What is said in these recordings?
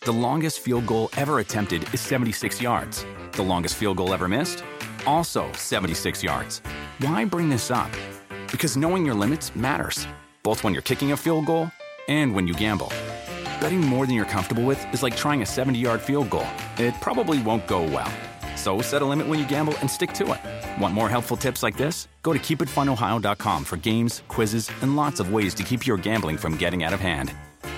The longest field goal ever attempted is 76 yards. The longest field goal ever missed? Also 76 yards. Why bring this up? Because knowing your limits matters, both when you're kicking a field goal and when you gamble. Betting more than you're comfortable with is like trying a 70-yard field goal. It probably won't go well. So set a limit when you gamble and stick to it. Want more helpful tips like this? Go to keepitfunohio.com for games, quizzes, and lots of ways to keep your gambling from getting out of hand.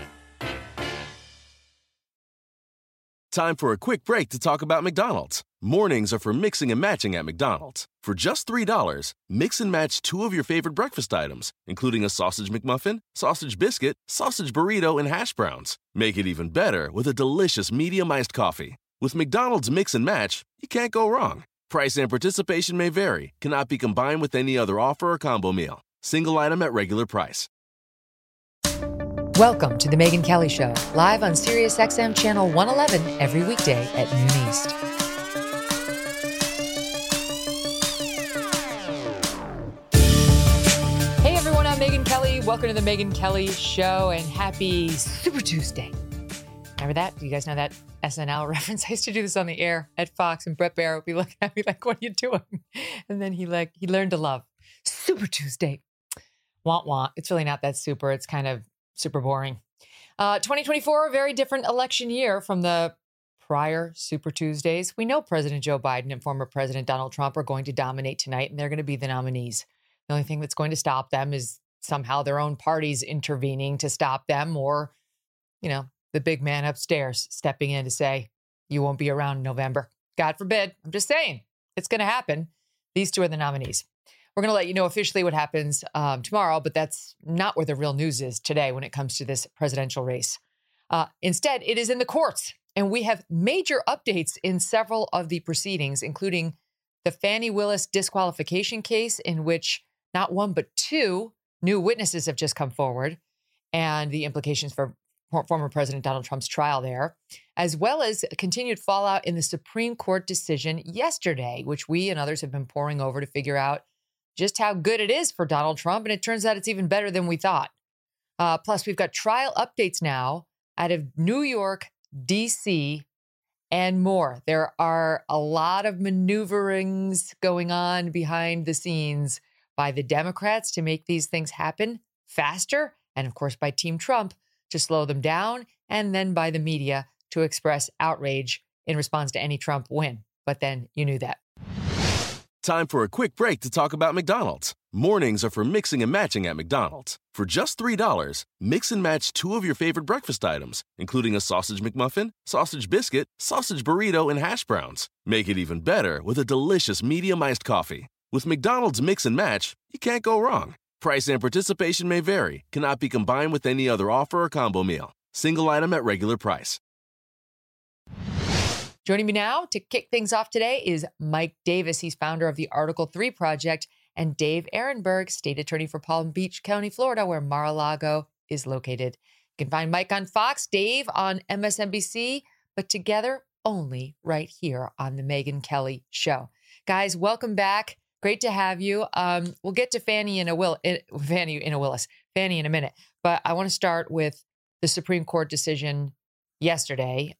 Time for a quick break to talk about McDonald's. Mornings are for mixing and matching at McDonald's. For just $3, mix and match 2 of your favorite breakfast items, including a sausage McMuffin, sausage biscuit, sausage burrito, and hash browns. Make it even better with a delicious medium iced coffee. With McDonald's Mix and Match, you can't go wrong. Price and participation may vary, cannot be combined with any other offer or combo meal. Single item at regular price. Welcome to The Megyn Kelly Show, live on SiriusXM Channel 111 every weekday at noon East. Hey everyone, I'm Megyn Kelly. Welcome to The Megyn Kelly Show and happy Super Tuesday. Remember that? Do you guys know that SNL reference? I used to do this on the air at Fox, and Brett Baer would be looking at me like, what are you doing? And then he learned to love Super Tuesday. Want. It's really not that super. It's kind of super boring. 2024, a very different election year from the prior Super Tuesdays. We know President Joe Biden and former President Donald Trump are going to dominate tonight, and they're going to be the nominees. The only thing that's going to stop them is somehow their own parties intervening to stop them, or, the big man upstairs stepping in to say, you won't be around in November. God forbid. I'm just saying, it's going to happen. These two are the nominees. We're going to let you know officially what happens tomorrow, but that's not where the real news is today when it comes to this presidential race. Instead, it is in the courts, and we have major updates in several of the proceedings, including the Fani Willis disqualification case, in which not one but 2 new witnesses have just come forward, and the implications for former President Donald Trump's trial there, as well as continued fallout in the Supreme Court decision yesterday, which we and others have been poring over to figure out just how good it is for Donald Trump. And it turns out it's even better than we thought. Plus, we've got trial updates now out of New York, D.C., and more. There are a lot of maneuverings going on behind the scenes by the Democrats to make these things happen faster. And of course, by Team Trump to slow them down. And then by the media to express outrage in response to any Trump win. But then you knew that. Time for a quick break to talk about McDonald's. Mornings are for mixing and matching at McDonald's. For just $3, mix and match 2 of your favorite breakfast items, including a sausage McMuffin, sausage biscuit, sausage burrito, and hash browns. Make it even better with a delicious medium iced coffee. With McDonald's Mix and Match, you can't go wrong. Price and participation may vary, cannot be combined with any other offer or combo meal. Single item at regular price. Joining me now to kick things off today is Mike Davis. He's founder of the Article 3 Project, and Dave Ehrenberg, state attorney for Palm Beach County, Florida, where Mar-a-Lago is located. You can find Mike on Fox, Dave on MSNBC, but together only right here on The Megyn Kelly Show. Guys, welcome back. Great to have you. We'll get to Fani in a minute, but I want to start with the Supreme Court decision yesterday,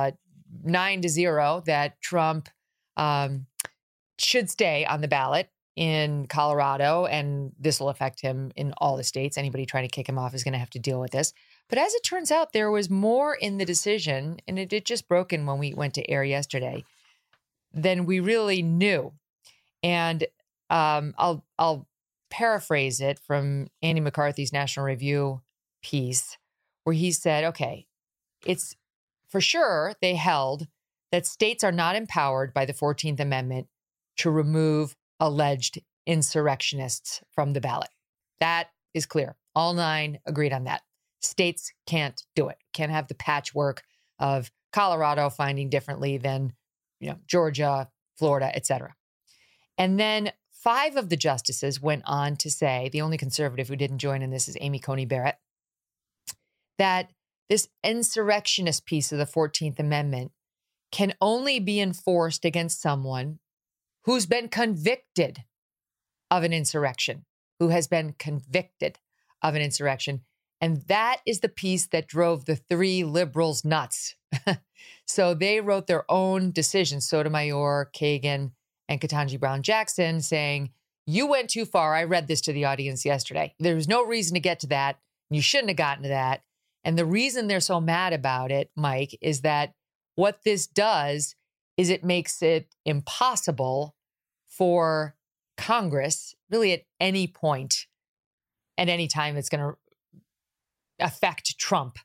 9-0, that Trump should stay on the ballot in Colorado, and this will affect him in all the states. Anybody trying to kick him off is going to have to deal with this. But as it turns out, there was more in the decision, and it just broken when we went to air yesterday, than we really knew. And I'll paraphrase it from Andy McCarthy's National Review piece, where he said, okay, it's for sure they held that states are not empowered by the 14th Amendment to remove alleged insurrectionists from the ballot. That is clear. All 9 agreed on that. States can't do it. Can't have the patchwork of Colorado finding differently than, Georgia, Florida, et cetera. And then 5 of the justices went on to say, the only conservative who didn't join in this is Amy Coney Barrett, that this insurrectionist piece of the 14th Amendment can only be enforced against someone who's been convicted of an insurrection, who has been convicted of an insurrection. And that is the piece that drove the 3 liberals nuts So they wrote their own decision, Sotomayor, Kagan, and Ketanji Brown Jackson, saying, you went too far. I read this to the audience yesterday. There was no reason to get to that. You shouldn't have gotten to that. And the reason they're so mad about it, Mike, is that what this does is it makes it impossible for Congress, really at any point, at any time that's going to affect Trump,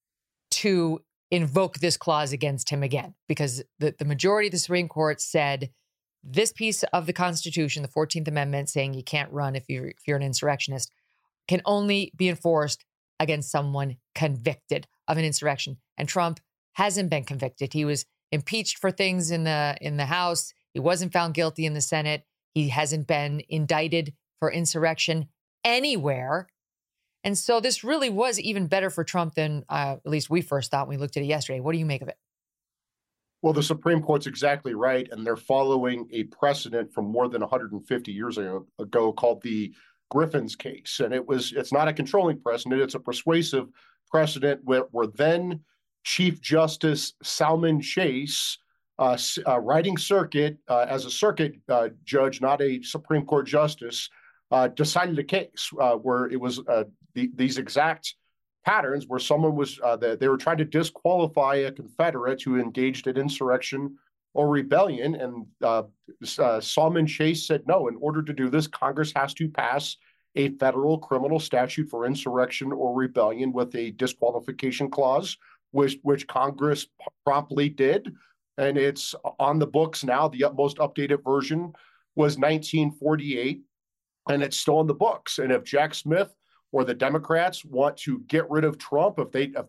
to invoke this clause against him again. Because the majority of the Supreme Court said this piece of the Constitution, the 14th Amendment, saying you can't run if you're an insurrectionist, can only be enforced against someone convicted of an insurrection. And Trump hasn't been convicted. He was impeached for things in the House. He wasn't found guilty in the Senate. He hasn't been indicted for insurrection anywhere. And so this really was even better for Trump than at least we first thought when we looked at it yesterday. What do you make of it? Well, the Supreme Court's exactly right, and they're following a precedent from more than 150 years ago called the Griffin's case. And it's not a controlling precedent, it's a persuasive precedent where then Chief Justice Salmon Chase, writing circuit as a circuit judge, not a Supreme Court justice, decided a case where it was these exact patterns where someone was, they were trying to disqualify a Confederate who engaged in insurrection or rebellion. And Salmon Chase said, no, in order to do this, Congress has to pass a federal criminal statute for insurrection or rebellion with a disqualification clause, which Congress promptly did. And it's on the books now. The most updated version was 1948, and it's still on the books. And if Jack Smith or the Democrats want to get rid of Trump,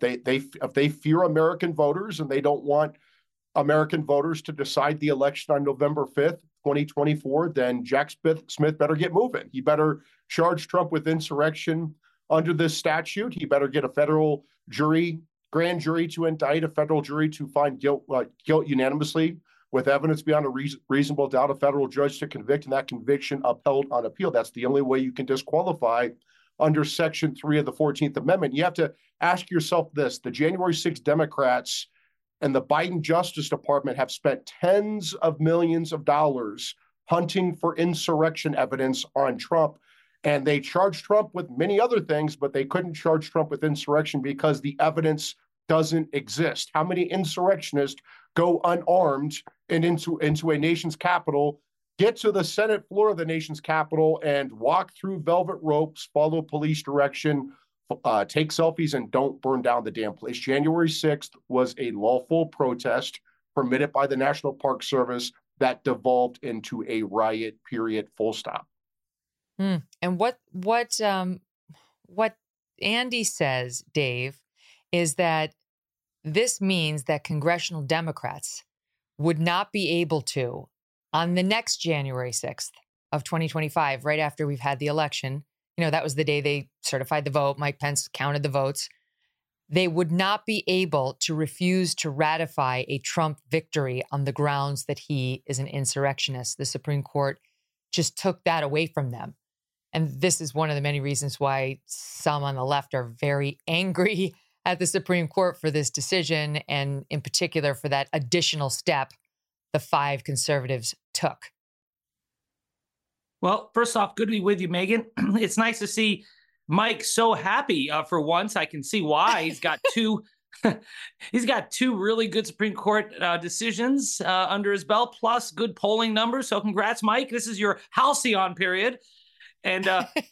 if they fear American voters and they don't want American voters to decide the election on November 5th, 2024, then Jack Smith better get moving. He better charge Trump with insurrection under this statute. He better get a federal grand jury to indict, a federal jury to find guilt unanimously with evidence beyond a reasonable doubt, a federal judge to convict, and that conviction upheld on appeal. That's the only way you can disqualify under Section 3 of the 14th Amendment. You have to ask yourself this: the January 6th Democrats and the Biden Justice Department have spent tens of millions of dollars hunting for insurrection evidence on Trump, and they charged Trump with many other things, but they couldn't charge Trump with insurrection because the evidence doesn't exist. How many insurrectionists go unarmed and into a nation's capital, get to the Senate floor of the nation's capital, and walk through velvet ropes, follow police direction, take selfies, and don't burn down the damn place? January 6th was a lawful protest permitted by the National Park Service that devolved into a riot, period, full stop. And what Andy says, Dave, is that this means that congressional Democrats would not be able to, on the next January 6th of 2025, right after we've had the election, that was the day they certified the vote. Mike Pence counted the votes. They would not be able to refuse to ratify a Trump victory on the grounds that he is an insurrectionist. The Supreme Court just took that away from them. And this is one of the many reasons why some on the left are very angry at the Supreme Court for this decision, and in particular for that additional step the 5 conservatives took. Well, first off, good to be with you, Megan. It's nice to see Mike so happy for once. I can see why. He's got two really good Supreme Court decisions under his belt, plus good polling numbers. So congrats, Mike. This is your halcyon period. And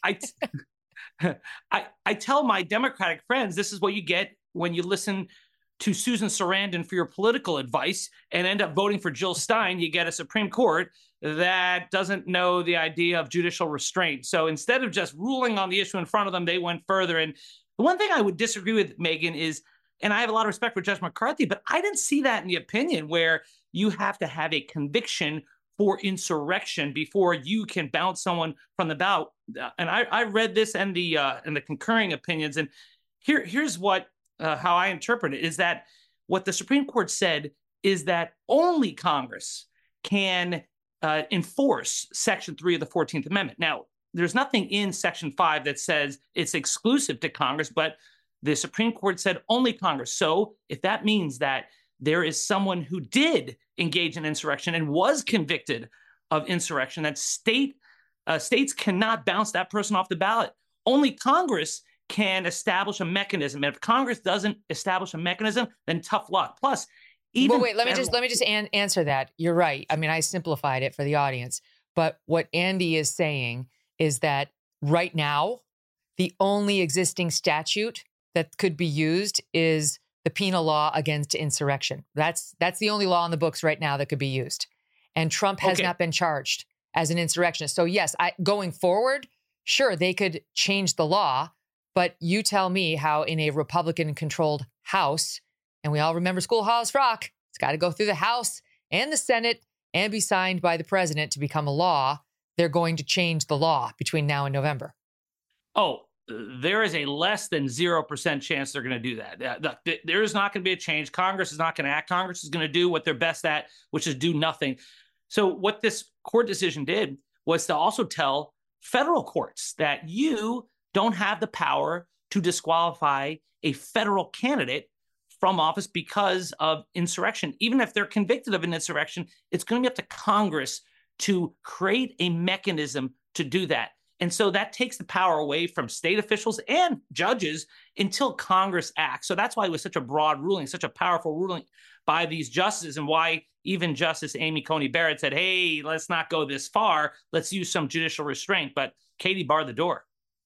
I tell my Democratic friends, this is what you get when you listen to Susan Sarandon for your political advice and end up voting for Jill Stein. You get a Supreme Court that doesn't know the idea of judicial restraint. So instead of just ruling on the issue in front of them, they went further. And the one thing I would disagree with, Megan, is, and I have a lot of respect for Judge McCarthy, but I didn't see that in the opinion where you have to have a conviction for insurrection before you can bounce someone from the ballot. And I read this and the concurring opinions, and here's what how I interpret it is that what the Supreme Court said is that only Congress can enforce Section 3 of the 14th Amendment. Now, there's nothing in Section 5 that says it's exclusive to Congress, but the Supreme Court said only Congress. So if that means that there is someone who did engage in insurrection and was convicted of insurrection, that states cannot bounce that person off the ballot. Only Congress can establish a mechanism. And if Congress doesn't establish a mechanism, then tough luck. Plus, even wait, let me just answer that. You're right. I mean, I simplified it for the audience, but what Andy is saying is that right now, the only existing statute that could be used is the penal law against insurrection. That's the only law in the books right now that could be used. And Trump has not been charged as an insurrectionist. So yes, going forward, sure, they could change the law, but you tell me how in a Republican-controlled House, and we all remember Schoolhouse Rock, it's got to go through the House and the Senate and be signed by the president to become a law, they're going to change the law between now and November. Oh, there is a less than 0% chance they're going to do that. There is not going to be a change. Congress is not going to act. Congress is going to do what they're best at, which is do nothing. So what this court decision did was to also tell federal courts that you don't have the power to disqualify a federal candidate from office because of insurrection. Even if they're convicted of an insurrection, it's going to be up to Congress to create a mechanism to do that. And so that takes the power away from state officials and judges until Congress acts. So that's why it was such a broad ruling, such a powerful ruling by these justices, and why even Justice Amy Coney Barrett said, hey, let's not go this far. Let's use some judicial restraint. But Katie barred the door.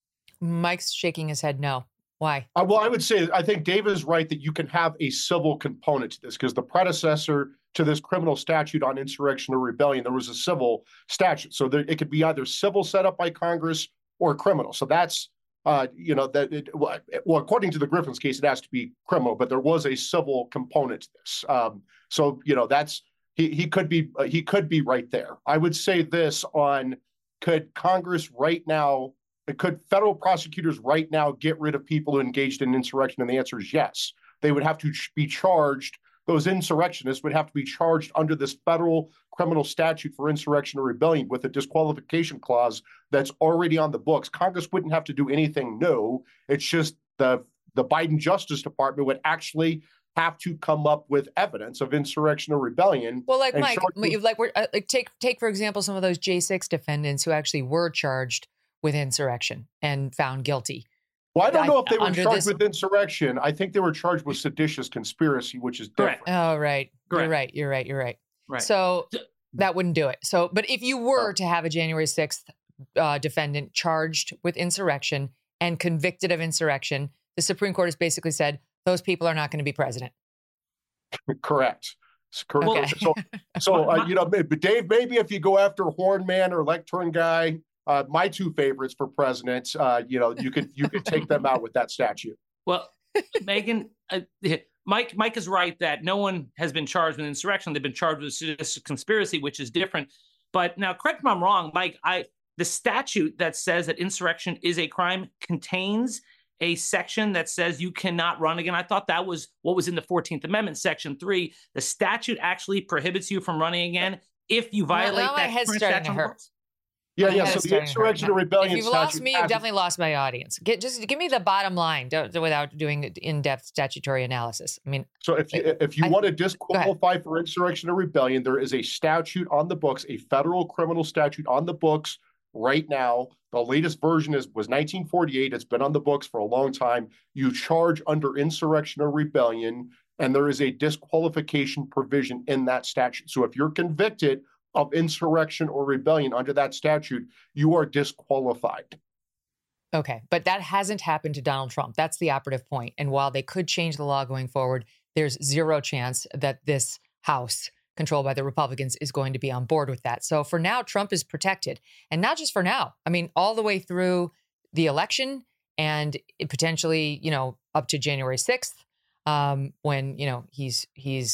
Mike's shaking his head no. Why? Well, I would say, I think David is right that you can have a civil component to this, because the predecessor to this criminal statute on insurrection or rebellion, there was a civil statute. So it could be either civil set up by Congress or criminal. So that's, well, according to the Griffin's case, it has to be criminal, but there was a civil component to this. So, that's, he could be right there. I would say this on, could Congress right now, could federal prosecutors right now get rid of people who engaged in insurrection? And the answer is yes. They would have to be charged. Those insurrectionists would have to be charged under this federal criminal statute for insurrection or rebellion with a disqualification clause that's already on the books. Congress wouldn't have to do anything new. It's just the Biden Justice Department would actually have to come up with evidence of insurrection or rebellion. Well, like Mike, take for example some of those J6 defendants who actually were charged with insurrection and found guilty. Well, I don't know if they were charged with insurrection. I think they were charged with seditious conspiracy, which is different. Oh, right. Correct. You're right. Right. So that wouldn't do it. So, but if you were to have a January 6th defendant charged with insurrection and convicted of insurrection, the Supreme Court has basically said those people are not going to be president. Correct. Okay. But Dave, maybe if you go after Hornman or Lectern guy, my two favorites for president, you could take them out with that statute. Well, Megan, Mike is right that no one has been charged with insurrection. They've been charged with seditious conspiracy, which is different. But now, correct me if I'm wrong, Mike, the statute that says that insurrection is a crime contains a section that says you cannot run again. I thought that was what was in the 14th Amendment, Section 3. The statute actually prohibits you from running again if you violate that. My head's starting to hurt. Yeah. So the insurrection or rebellion. If you've lost me, you've definitely lost my audience. Just give me the bottom line without doing in-depth statutory analysis. I mean, so if you want to disqualify for insurrection or rebellion, there is a statute on the books, a federal criminal statute on the books right now. The latest version was 1948. It's been on the books for a long time. You charge under insurrection or rebellion, and there is a disqualification provision in that statute. So if you're convicted of insurrection or rebellion under that statute, you are disqualified. Okay, but that hasn't happened to Donald Trump. That's the operative point. And while they could change the law going forward, there's zero chance that this House, controlled by the Republicans, is going to be on board with that. So for now, Trump is protected. And not just for now. I mean, all the way through the election and potentially, up to January 6th, when, he's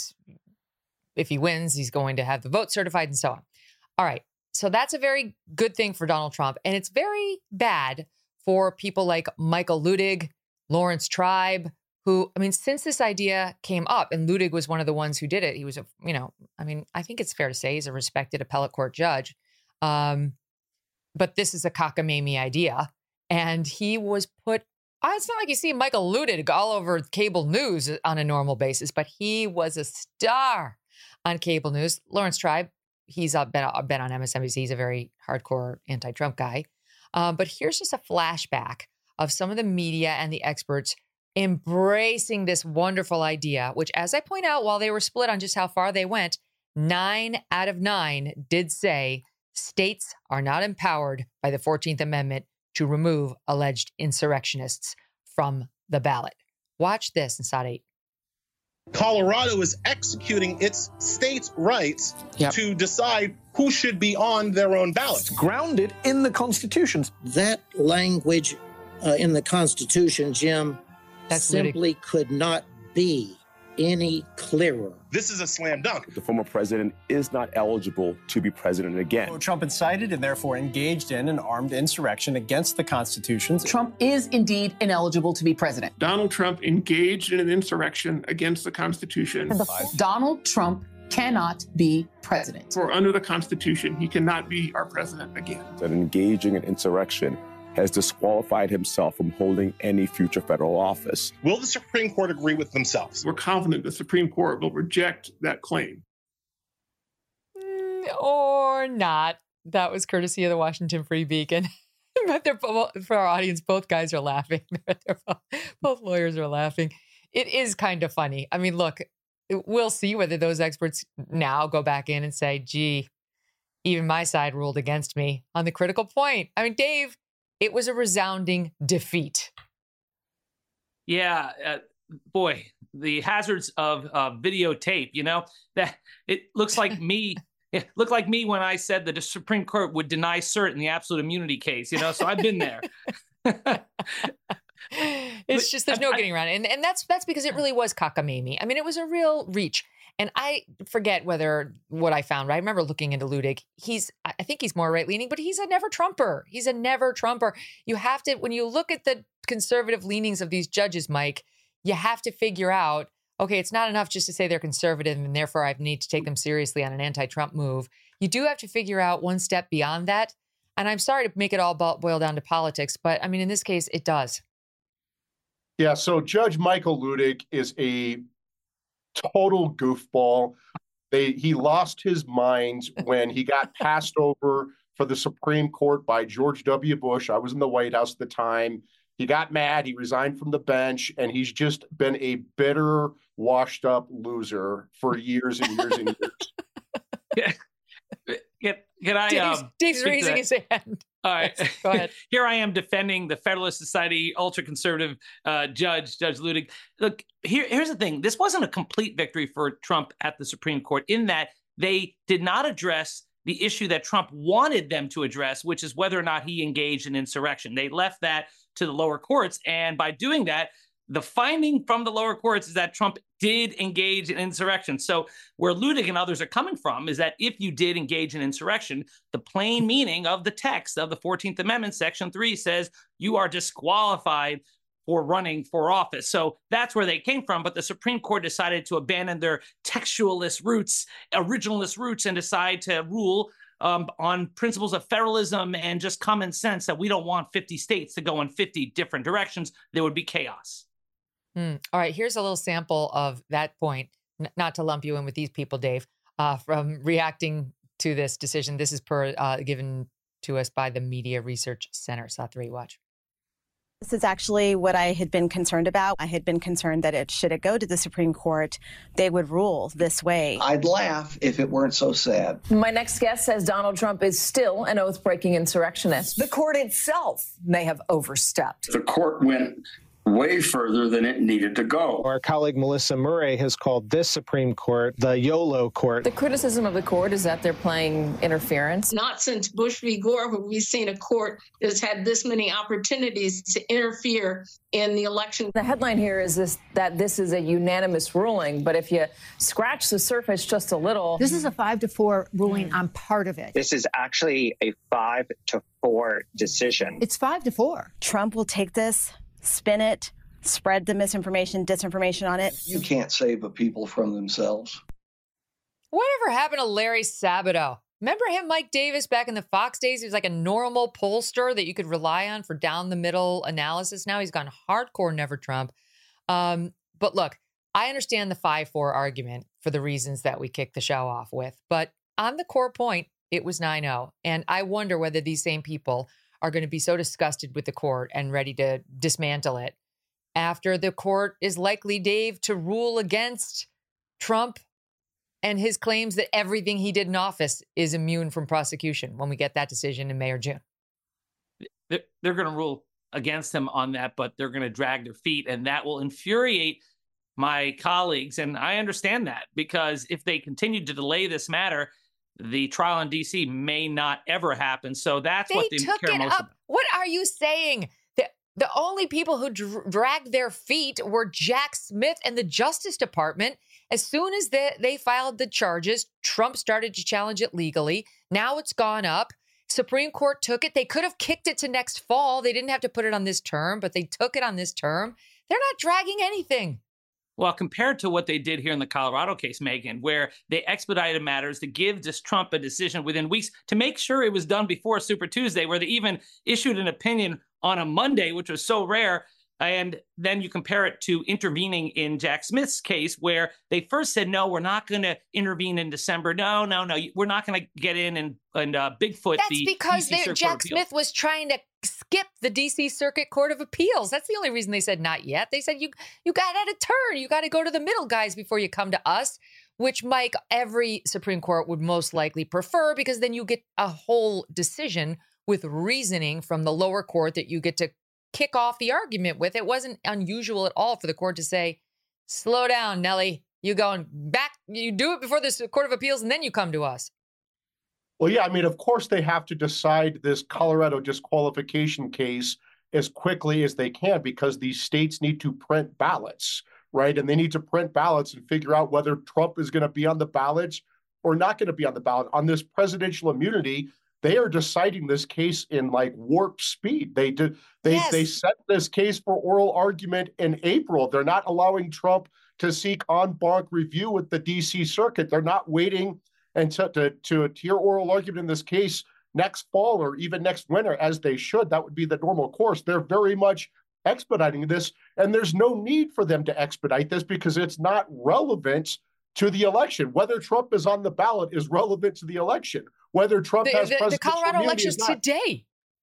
if he wins, he's going to have the vote certified and so on. All right. So that's a very good thing for Donald Trump. And it's very bad for people like Michael Luttig, Lawrence Tribe, who, since this idea came up, and Luttig was one of the ones who did it, he was, I think it's fair to say he's a respected appellate court judge. But this is a cockamamie idea. And he was put It's not like you see Michael Ludig all over cable news on a normal basis, but he was a star on cable news. Lawrence Tribe, he's been on MSNBC. He's a very hardcore anti-Trump guy. But here's just a flashback of some of the media and the experts embracing this wonderful idea, which, as I point out, while they were split on just how far they went, 9 out of 9 did say states are not empowered by the 14th Amendment to remove alleged insurrectionists from the ballot. Watch this in Sod 8. Colorado is executing its state's rights to decide who should be on their own ballot. It's grounded in the Constitution. That language in the Constitution, Jim, simply could not be any clearer. This is a slam dunk. The former president is not eligible to be president again. Trump incited and therefore engaged in an armed insurrection against the Constitution. Trump is indeed ineligible to be president. Donald Trump engaged in an insurrection against the Constitution. Donald Trump cannot be president. For under the Constitution, he cannot be our president again. That engaging in insurrection has disqualified himself from holding any future federal office. Will the Supreme Court agree with themselves? We're confident the Supreme Court will reject that claim. Or not. That was courtesy of the Washington Free Beacon. But for our audience, both guys are laughing. Both lawyers are laughing. It is kind of funny. I mean, look, we'll see whether those experts now go back in and say, gee, even my side ruled against me on the critical point. I mean, Dave, it was a resounding defeat. Yeah, boy, the hazards of videotape, that it looks like me. It looked like me when I said that the Supreme Court would deny cert in the absolute immunity case, so I've been there. It's just, there's no getting around it. And that's because it really was cockamamie. I mean, it was a real reach. And I forget what I found, right? I remember looking into Ludig. I think he's more right-leaning, but he's a never-Trumper. He's a never-Trumper. You have to, when you look at the conservative leanings of these judges, Mike, you have to figure out, okay, it's not enough just to say they're conservative and therefore I need to take them seriously on an anti-Trump move. You do have to figure out one step beyond that. And I'm sorry to make it all boil down to politics, but I mean, in this case, it does. Yeah, so Judge Michael Ludig is a total goofball. He lost his mind when he got passed over for the Supreme Court by George W. Bush. I was in the White House at the time. He got mad. He resigned from the bench, and he's just been a bitter, washed-up loser for years and years and years. Can I? Dave's raising his hand. All right, yes, go ahead. Here I am defending the Federalist Society ultra-conservative Judge Ludig. Look, here's the thing. This wasn't a complete victory for Trump at the Supreme Court in that they did not address the issue that Trump wanted them to address, which is whether or not he engaged in insurrection. They left that to the lower courts, and by doing that, the finding from the lower courts is that Trump did engage in insurrection. So where Ludig and others are coming from is that if you did engage in insurrection, the plain meaning of the text of the 14th Amendment, Section 3 says you are disqualified for running for office. So that's where they came from. But the Supreme Court decided to abandon their textualist roots, originalist roots, and decide to rule on principles of federalism and just common sense that we don't want 50 states to go in 50 different directions. There would be chaos. All right, here's a little sample of that point, not to lump you in with these people, Dave, from reacting to this decision. This is given to us by the Media Research Center. Sod 3, watch. This is actually what I had been concerned about. I had been concerned that should it go to the Supreme Court, they would rule this way. I'd laugh if it weren't so sad. My next guest says Donald Trump is still an oath-breaking insurrectionist. The court itself may have overstepped. The court went way further than it needed to go. Our colleague Melissa Murray has called this Supreme Court the YOLO court. The criticism of the court is that they're playing interference. Not since Bush v. Gore have we seen a court that's had this many opportunities to interfere in the election. The headline here is that this is a unanimous ruling, but if you scratch the surface just a little... This is a 5-4 ruling on part of it. This is actually a 5-4 decision. It's 5-4. Trump will take this, spin it, spread the misinformation, disinformation on it. You can't save the people from themselves. Whatever happened to Larry Sabato? Remember him, Mike Davis, back in the Fox days? He was like a normal pollster that you could rely on for down the middle analysis. Now he's gone hardcore never Trump. But look, I understand the 5-4 argument for the reasons that we kicked the show off with. But on the core point, it was 9-0. And I wonder whether these same people are going to be so disgusted with the court and ready to dismantle it after the court is likely, Dave, to rule against Trump and his claims that everything he did in office is immune from prosecution when we get that decision in May or June. They're going to rule against him on that, but they're going to drag their feet, and that will infuriate my colleagues. And I understand that, because if they continue to delay this matter, the trial in D.C. may not ever happen. So that's what they took care it most up. about. What are you saying? The only people who dragged their feet were Jack Smith and the Justice Department. As soon as they filed the charges, Trump started to challenge it legally. Now it's gone up. Supreme Court took it. They could have kicked it to next fall. They didn't have to put it on this term, but they took it on this term. They're not dragging anything. Well, compared to what they did here in the Colorado case, Megyn, where they expedited matters to give this Trump a decision within weeks to make sure it was done before Super Tuesday, where they even issued an opinion on a Monday, which was so rare. And then you compare it to intervening in Jack Smith's case, where they first said, no, we're not going to intervene in December. No, we're not going to get in and Bigfoot. That's because Jack Smith was trying to skip the D.C. Circuit Court of Appeals. That's the only reason they said not yet. They said, you got to turn. You got to go to the middle guys before you come to us, which, Mike, every Supreme Court would most likely prefer, because then you get a whole decision with reasoning from the lower court that you get to kick off the argument with. It wasn't unusual at all for the court to say, slow down, Nellie. You going back. You do it before the Court of Appeals, and then you come to us. Well, yeah, I mean, of course, they have to decide this Colorado disqualification case as quickly as they can, because these states need to print ballots, right? And they need to print ballots and figure out whether Trump is going to be on the ballots or not going to be on the ballot. On this presidential immunity, they are deciding this case in like warp speed. They set this case for oral argument in April. They're not allowing Trump to seek en banc review with the D.C. Circuit. They're not waiting until to hear oral argument in this case next fall or even next winter, as they should. That would be the normal course. They're very much expediting this, and there's no need for them to expedite this because it's not relevant to the election. Whether Trump is on the ballot is relevant to the election. Whether Trump has presidential the Colorado immunity election's today.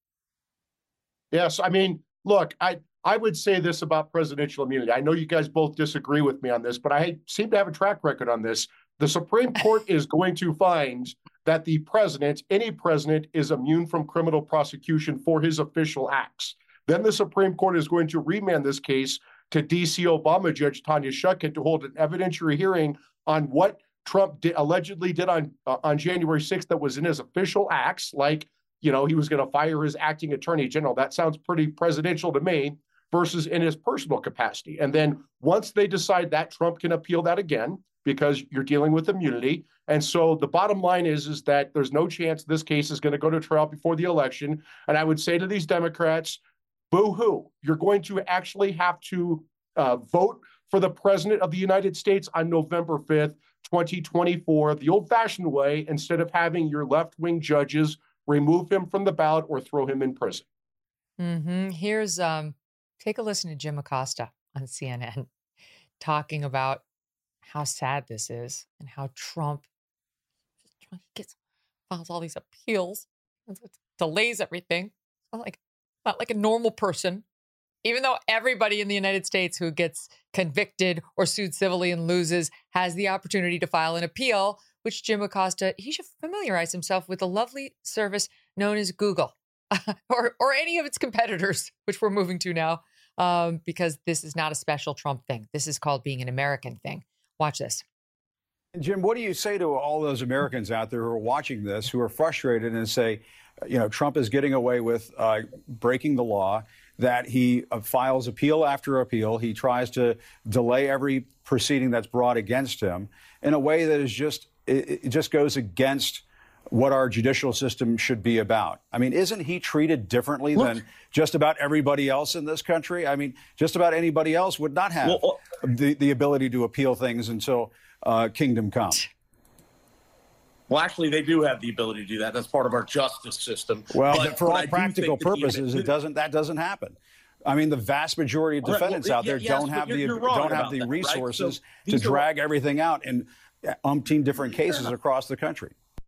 Yes, I mean, look, I would say this about presidential immunity. I know you guys both disagree with me on this, but I seem to have a track record on this. The Supreme Court is going to find that the president, any president, is immune from criminal prosecution for his official acts. Then the Supreme Court is going to remand this case to D.C. Obama Judge Tanya Shukin to hold an evidentiary hearing on what Trump allegedly did on January 6th that was in his official acts, like, he was going to fire his acting attorney general. That sounds pretty presidential to me, versus in his personal capacity. And then once they decide that, Trump can appeal that again, because you're dealing with immunity. And so the bottom line is that there's no chance this case is going to go to trial before the election. And I would say to these Democrats, boo-hoo, you're going to actually have to vote for the president of the United States on November 5th, 2024, the old-fashioned way, instead of having your left-wing judges remove him from the ballot or throw him in prison. Mm-hmm. Here's, take a listen to Jim Acosta on CNN talking about how sad this is and how Trump files all these appeals, delays everything. Not like a normal person, even though everybody in the United States who gets convicted or sued civilly and loses has the opportunity to file an appeal, which Jim Acosta, he should familiarize himself with a lovely service known as Google or any of its competitors, which we're moving to now, because this is not a special Trump thing. This is called being an American thing. Watch this. Jim, what do you say to all those Americans out there who are watching this, who are frustrated and say, Trump is getting away with breaking the law, that he files appeal after appeal. He tries to delay every proceeding that's brought against him in a way that is it just goes against what our judicial system should be about. I mean, isn't he treated differently than just about everybody else in this country? I mean, just about anybody else would not have the ability to appeal things until kingdom come. Well, actually, they do have the ability to do that. That's part of our justice system. Well, but for all practical purposes, that doesn't happen. I mean, the vast majority of defendants out there don't have the resources to drag everything out in umpteen different cases across the country.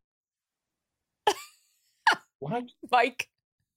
What, Mike?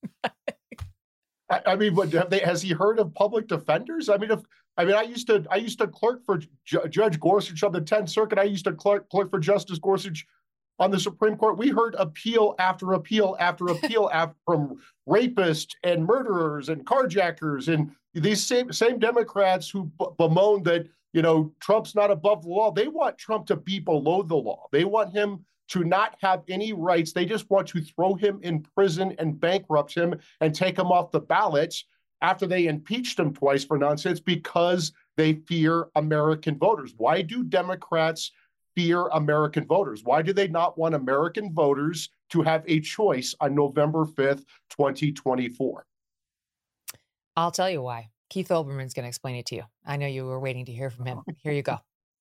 I mean, has he heard of public defenders? I used to clerk for Judge Gorsuch on the 10th Circuit. I used to clerk for Justice Gorsuch on the Supreme Court. We heard appeal after appeal after appeal from rapists and murderers and carjackers and these same Democrats who bemoan that, Trump's not above the law. They want Trump to be below the law. They want him to not have any rights. They just want to throw him in prison and bankrupt him and take him off the ballots after they impeached him twice for nonsense because they fear American voters. Why do Democrats fear American voters? Why do they not want American voters to have a choice on November 5th, 2024? I'll tell you why. Keith Olbermann's going to explain it to you. I know you were waiting to hear from him. Here you go.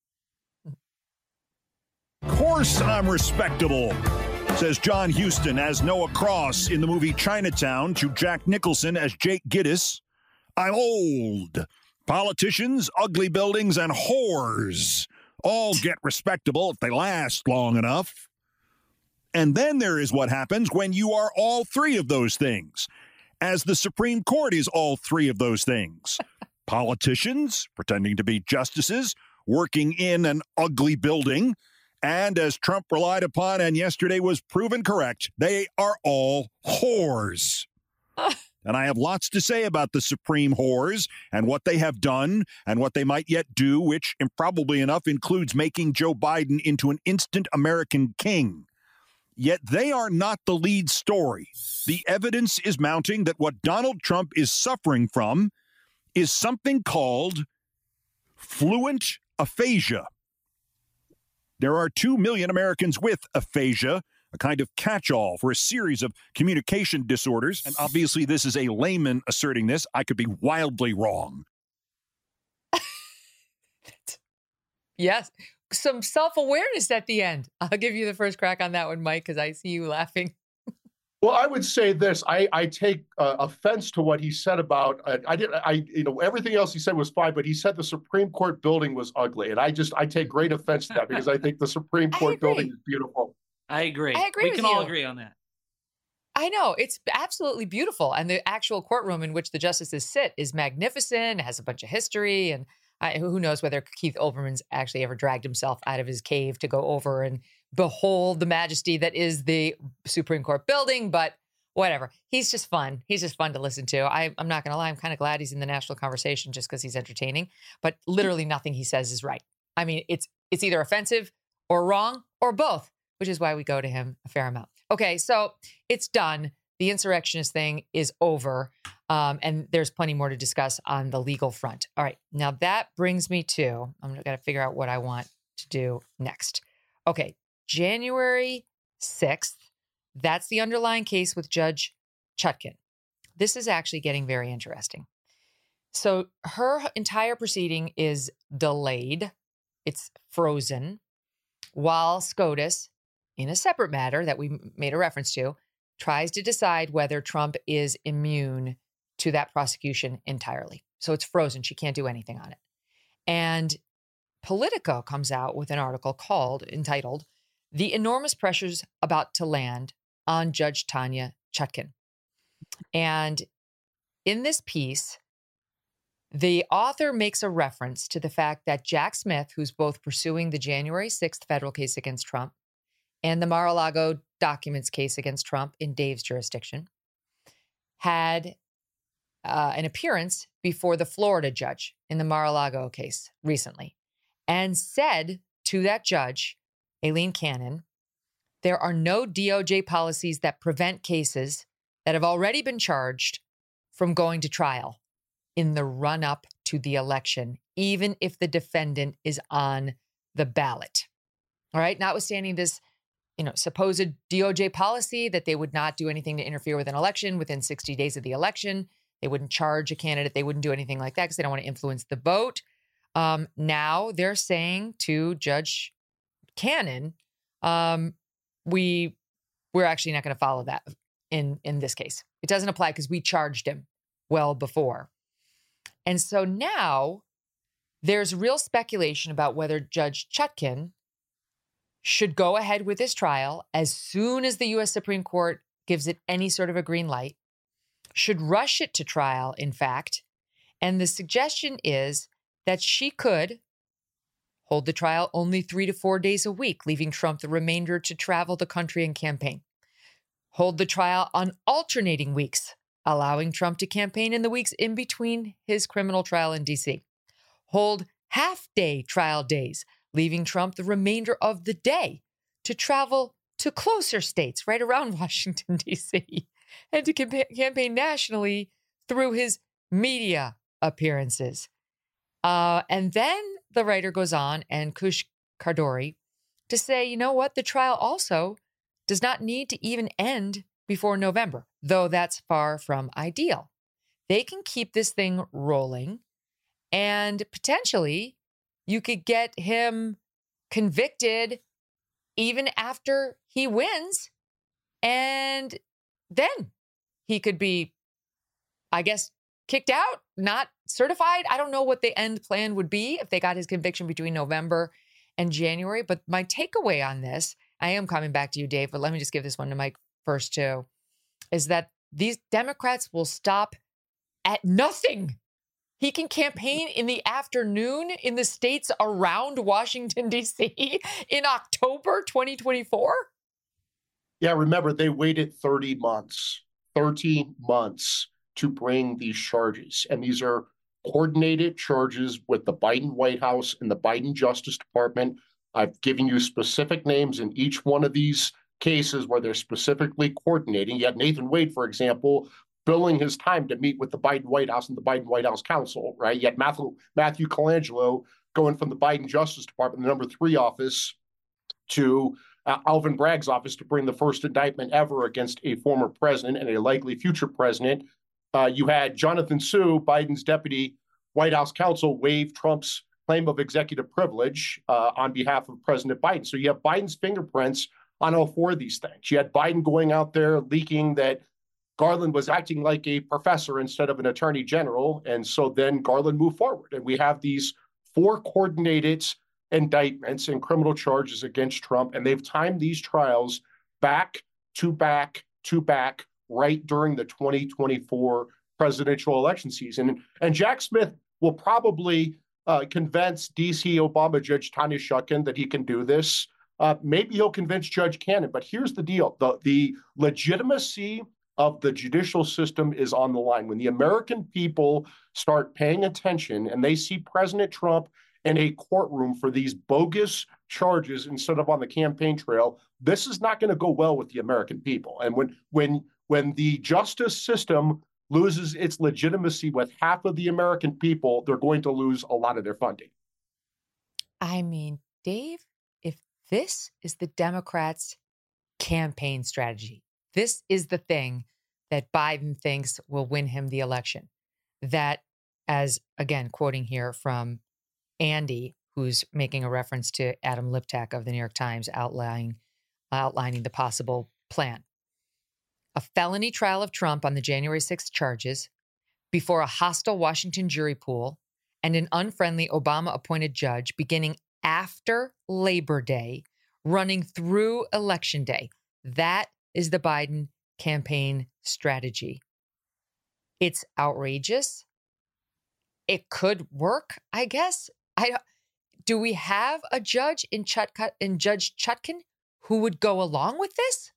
Course I'm respectable, says John Huston as Noah Cross in the movie Chinatown to Jack Nicholson as Jake Gittes. I'm old. Politicians, ugly buildings, and whores all get respectable if they last long enough. And then there is what happens when you are all three of those things, as the Supreme Court is all three of those things. Politicians, pretending to be justices, working in an ugly building, and as Trump relied upon and yesterday was proven correct, they are all whores. And I have lots to say about the Supreme whores and what they have done and what they might yet do, which improbably enough includes making Joe Biden into an instant American king. Yet they are not the lead story. The evidence is mounting that what Donald Trump is suffering from is something called fluent aphasia. There are 2 million Americans with aphasia, a kind of catch-all for a series of communication disorders. And obviously, this is a layman asserting this. I could be wildly wrong. Yes. Some self-awareness at the end. I'll give you the first crack on that one, Mike, because I see you laughing. Well, I would say this. I take offense to what he said about. Everything else he said was fine, but he said the Supreme Court building was ugly, and I take great offense to that because I think the Supreme Court building is beautiful. I agree. We can all agree on that. I know. It's absolutely beautiful, and the actual courtroom in which the justices sit is magnificent. It has a bunch of history, and who knows whether Keith Olbermann's actually ever dragged himself out of his cave to go over and behold the majesty that is the Supreme Court building, but whatever. He's just fun. He's just fun to listen to. I'm not going to lie. I'm kind of glad he's in the national conversation just because he's entertaining, but literally nothing he says is right. I mean, it's either offensive or wrong or both, which is why we go to him a fair amount. Okay, so it's done. The insurrectionist thing is over, and there's plenty more to discuss on the legal front. All right, now that brings me to, I'm going to figure out what I want to do next. Okay, January 6th, that's the underlying case with Judge Chutkan. This is actually getting very interesting. So her entire proceeding is delayed. It's frozen while SCOTUS, in a separate matter that we made a reference to, tries to decide whether Trump is immune to that prosecution entirely. So it's frozen. She can't do anything on it. And Politico comes out with an article entitled, "The Enormous Pressures About to Land on Judge Tanya Chutkan." And in this piece, the author makes a reference to the fact that Jack Smith, who's both pursuing the January 6th federal case against Trump and the Mar-a-Lago documents case against Trump in Dave's jurisdiction, had an appearance before the Florida judge in the Mar-a-Lago case recently and said to that judge, Aileen Cannon, there are no DOJ policies that prevent cases that have already been charged from going to trial in the run-up to the election, even if the defendant is on the ballot. All right, notwithstanding this, supposed DOJ policy that they would not do anything to interfere with an election within 60 days of the election. They wouldn't charge a candidate. They wouldn't do anything like that because they don't want to influence the vote. Now they're saying to Judge Cannon, we're actually not going to follow that in this case. It doesn't apply because we charged him well before. And so now there's real speculation about whether Judge Chutkan should go ahead with this trial as soon as the U.S. Supreme Court gives it any sort of a green light, should rush it to trial, in fact. And the suggestion is that she could hold the trial only 3 to 4 days a week, leaving Trump the remainder to travel the country and campaign. Hold the trial on alternating weeks, allowing Trump to campaign in the weeks in between his criminal trial in D.C. Hold half-day trial days, leaving Trump the remainder of the day to travel to closer states right around Washington, D.C., and to campaign nationally through his media appearances. And then the writer goes on, and Kush Kardori, to say, you know what, the trial also does not need to even end before November, though that's far from ideal. They can keep this thing rolling, and potentially you could get him convicted even after he wins, and then he could be, I guess, kicked out, not certified. I don't know what the end plan would be if they got his conviction between November and January. But my takeaway on this, I am coming back to you, Dave, but let me just give this one to Mike first too, is that these Democrats will stop at nothing. He can campaign in the afternoon in the states around Washington, D.C. in October 2024. Yeah, remember, they waited 30 months to bring these charges. And these are coordinated charges with the Biden White House and the Biden Justice Department. I've given you specific names in each one of these cases where they're specifically coordinating. You had Nathan Wade, for example, billing his time to meet with the Biden White House and the Biden White House counsel, right? You had Matthew Colangelo going from the Biden Justice Department, the number 3 office, to Alvin Bragg's office to bring the first indictment ever against a former president and a likely future president. You had Jonathan Sue, Biden's deputy White House counsel, waive Trump's claim of executive privilege on behalf of President Biden. So you have Biden's fingerprints on all 4 of these things. You had Biden going out there leaking that Garland was acting like a professor instead of an attorney general. And so then Garland moved forward. And we have these 4 coordinated indictments and criminal charges against Trump. And they've timed these trials back to back to back right during the 2024 presidential election season. And Jack Smith will probably convince D.C. Obama Judge Tanya Chutkan that he can do this. Maybe he'll convince Judge Cannon. But here's the deal. The legitimacy of the judicial system is on the line. When the American people start paying attention and they see President Trump in a courtroom for these bogus charges instead of on the campaign trail, this is not going to go well with the American people. And when the justice system loses its legitimacy with half of the American people, they're going to lose a lot of their funding. I mean, Dave, if this is the Democrats' campaign strategy, this is the thing that Biden thinks will win him the election. That, as again, quoting here from Andy, who's making a reference to Adam Liptak of the New York Times outlining the possible plan. A felony trial of Trump on the January 6th charges before a hostile Washington jury pool and an unfriendly Obama-appointed judge beginning after Labor Day, running through Election Day. That is the Biden campaign strategy. It's outrageous. It could work, I guess. Do we have a judge in Judge Chutkan who would go along with this?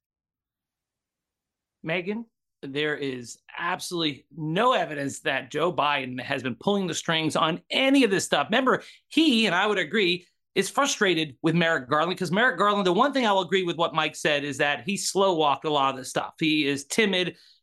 Megyn, there is absolutely no evidence that Joe Biden has been pulling the strings on any of this stuff. Remember, he, and I would agree, is frustrated with Merrick Garland because Merrick Garland, the one thing I will agree with what Mike said is that he slow walked a lot of this stuff. He is timid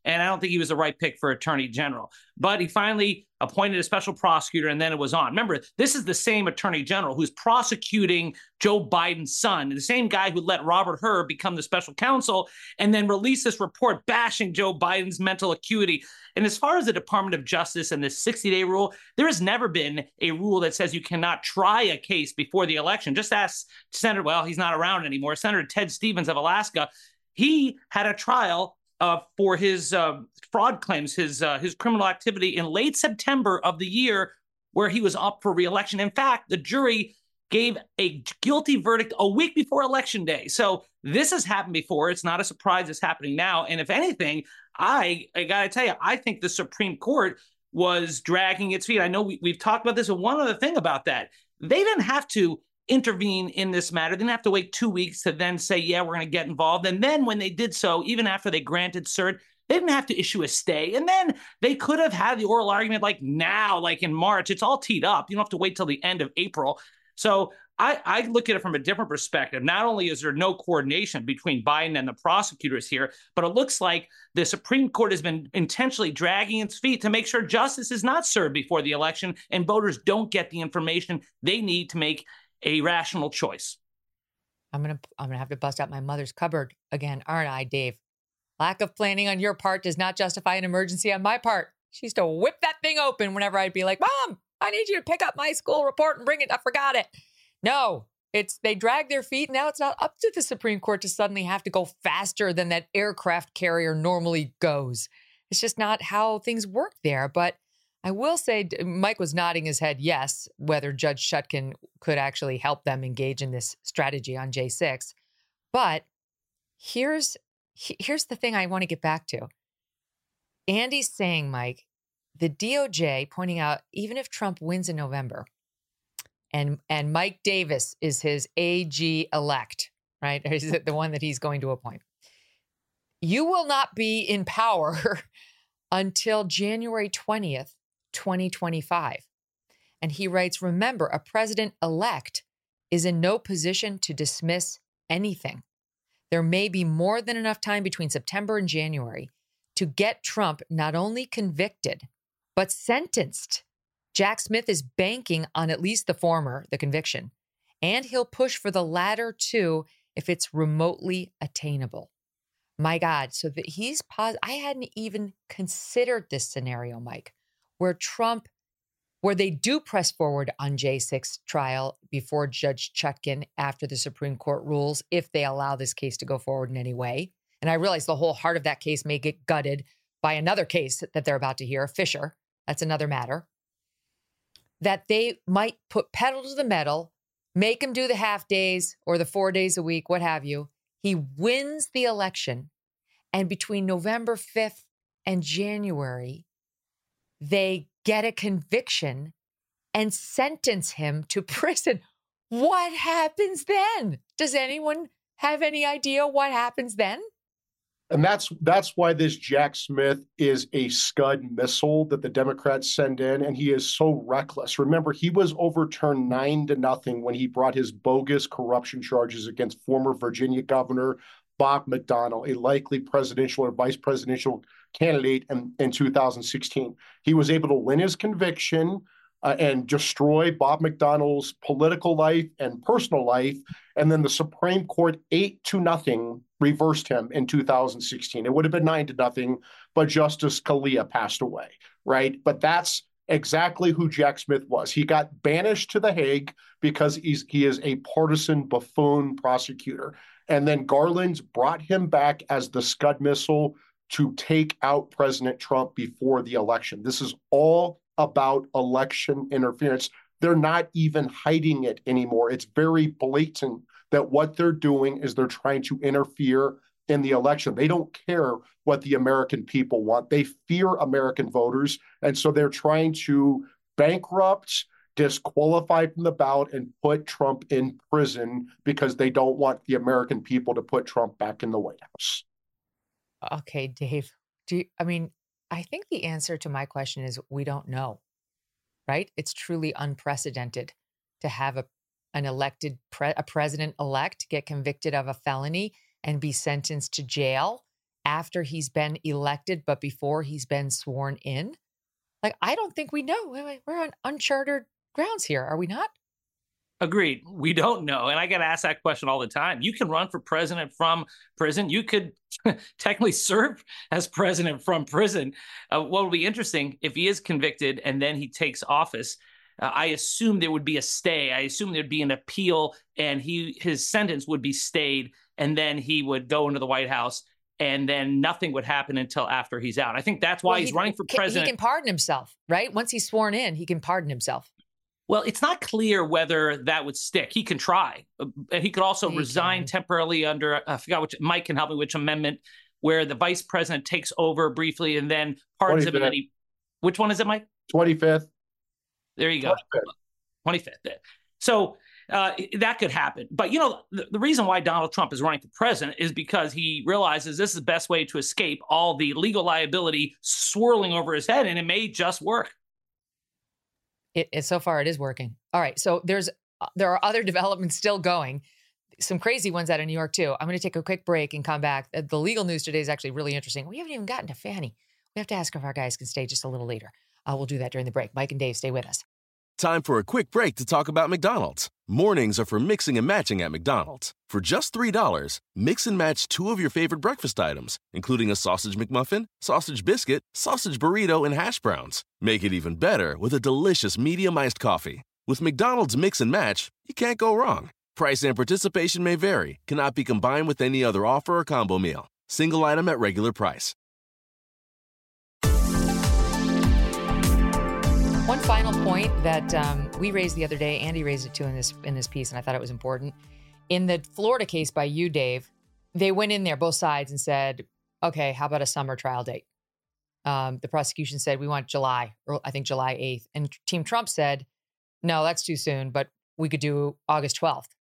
And I don't think he was the right pick for attorney general. But he finally appointed a special prosecutor, and then it was on. Remember, this is the same attorney general who's prosecuting Joe Biden's son, the same guy who let Robert Hur become the special counsel and then release this report bashing Joe Biden's mental acuity. And as far as the Department of Justice and this 60-day rule, there has never been a rule that says you cannot try a case before the election. Just ask Senator, well, he's not around anymore, Senator Ted Stevens of Alaska. He had a trial for his fraud claims, his criminal activity in late September of the year where he was up for re-election. In fact, the jury gave a guilty verdict a week before Election Day. So this has happened before. It's not a surprise it's happening now. And if anything, I got to tell you, I think the Supreme Court was dragging its feet. I know we've talked about this, and one other thing about that, they didn't have to intervene in this matter. They didn't have to wait 2 weeks to then say, yeah, we're going to get involved. And then when they did so, even after they granted cert, they didn't have to issue a stay. And then they could have had the oral argument like now, like in March. It's all teed up. You don't have to wait till the end of April. So I look at it from a different perspective. Not only is there no coordination between Biden and the prosecutors here, but it looks like the Supreme Court has been intentionally dragging its feet to make sure justice is not served before the election and voters don't get the information they need to make a rational choice. I'm gonna have to bust out my mother's cupboard again, aren't I, Dave? Lack of planning on your part does not justify an emergency on my part. She used to whip that thing open whenever I'd be like, Mom, I need you to pick up my school report and bring it. I forgot it. No, they drag their feet. Now it's not up to the Supreme Court to suddenly have to go faster than that aircraft carrier normally goes. It's just not how things work there. But I will say, Mike was nodding his head yes, whether Judge Chutkan could actually help them engage in this strategy on J6. But here's the thing I want to get back to. Andy's saying, Mike, the DOJ pointing out, even if Trump wins in November, and Mike Davis is his AG elect, right? Or is it the one that he's going to appoint? You will not be in power until January 20th, 2025. And he writes, remember, a president-elect is in no position to dismiss anything. There may be more than enough time between September and January to get Trump not only convicted, but sentenced. Jack Smith is banking on at least the former, the conviction, and he'll push for the latter too if it's remotely attainable. My God, so that he's I hadn't even considered this scenario, Mike, where they do press forward on J6 trial before Judge Chutkan after the Supreme Court rules, if they allow this case to go forward in any way. And I realize the whole heart of that case may get gutted by another case that they're about to hear, Fisher. That's another matter. That they might put pedal to the metal, make him do the half days or the 4 days a week, what have you. He wins the election. And between November 5th and January, they get a conviction and sentence him to prison. What happens then? Does anyone have any idea what happens then? And that's why this Jack Smith is a Scud missile that the Democrats send in, and he is so reckless. Remember, he was overturned 9-0 when he brought his bogus corruption charges against former Virginia Governor Bob McDonnell, a likely presidential or vice presidential candidate in 2016. He was able to win his conviction and destroy Bob McDonnell's political life and personal life. And then the Supreme Court 8-0 reversed him in 2016. It would have been 9-0, but Justice Scalia passed away, right? But that's exactly who Jack Smith was. He got banished to The Hague because he is a partisan buffoon prosecutor. And then Garland brought him back as the Scud missile to take out President Trump before the election. This is all about election interference. They're not even hiding it anymore. It's very blatant that what they're doing is they're trying to interfere in the election. They don't care what the American people want. They fear American voters. And so they're trying to bankrupt, disqualify from the ballot, and put Trump in prison because they don't want the American people to put Trump back in the White House. Okay, Dave, I think the answer to my question is we don't know, right? It's truly unprecedented to have a president-elect get convicted of a felony and be sentenced to jail after he's been elected, but before he's been sworn in? Like, I don't think we know. We're on uncharted grounds here, are we not? Agreed. We don't know. And I get asked that question all the time. You can run for president from prison. You could technically serve as president from prison. What will be interesting, if he is convicted and then he takes office, I assume there would be a stay. I assume there'd be an appeal and his sentence would be stayed, and then he would go into the White House, and then nothing would happen until after he's out. I think that's why he's running for president. He can pardon himself, right? Once he's sworn in, he can pardon himself. Well, it's not clear whether that would stick. He can try. He could also resign temporarily under, I forgot which, Mike can help me, which amendment, where the vice president takes over briefly and then pardons him. And then which one is it, Mike? 25th. There you go. 25th. So that could happen. But, the reason why Donald Trump is running for president is because he realizes this is the best way to escape all the legal liability swirling over his head, and it may just work. So far, it is working. All right. So there are other developments still going. Some crazy ones out of New York, too. I'm going to take a quick break and come back. The legal news today is actually really interesting. We haven't even gotten to Fannie. We have to ask if our guys can stay just a little later. We'll do that during the break. Mike and Dave, stay with us. Time for a quick break to talk about McDonald's. Mornings are for mixing and matching at McDonald's. For just $3, mix and match 2 of your favorite breakfast items, including a sausage McMuffin, sausage biscuit, sausage burrito, and hash browns. Make it even better with a delicious medium iced coffee. With McDonald's Mix and Match, you can't go wrong. Price and participation may vary. Cannot be combined with any other offer or combo meal. Single item at regular price. One final point that we raised the other day, Andy raised it too in this piece, and I thought it was important. In the Florida case by you, Dave, they went in there, both sides, and said, okay, how about a summer trial date? The prosecution said, we want July, or I think July 8th. And Team Trump said, no, that's too soon, but we could do August 12th.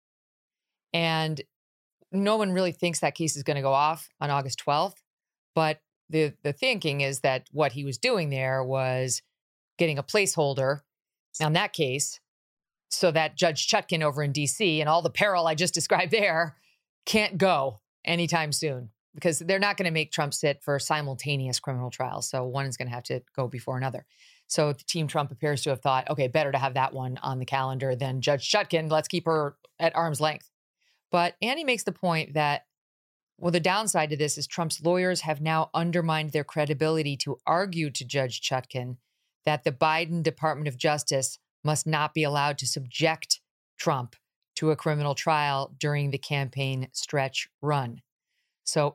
And no one really thinks that case is going to go off on August 12th. But the thinking is that what he was doing there was getting a placeholder on that case so that Judge Chutkan over in D.C. and all the peril I just described there can't go anytime soon, because they're not going to make Trump sit for simultaneous criminal trials. So one is going to have to go before another. So Team Trump appears to have thought, okay, better to have that one on the calendar than Judge Chutkan. Let's keep her at arm's length. But Andy makes the point that, well, the downside to this is Trump's lawyers have now undermined their credibility to argue to Judge Chutkan that the Biden Department of Justice must not be allowed to subject Trump to a criminal trial during the campaign stretch run. So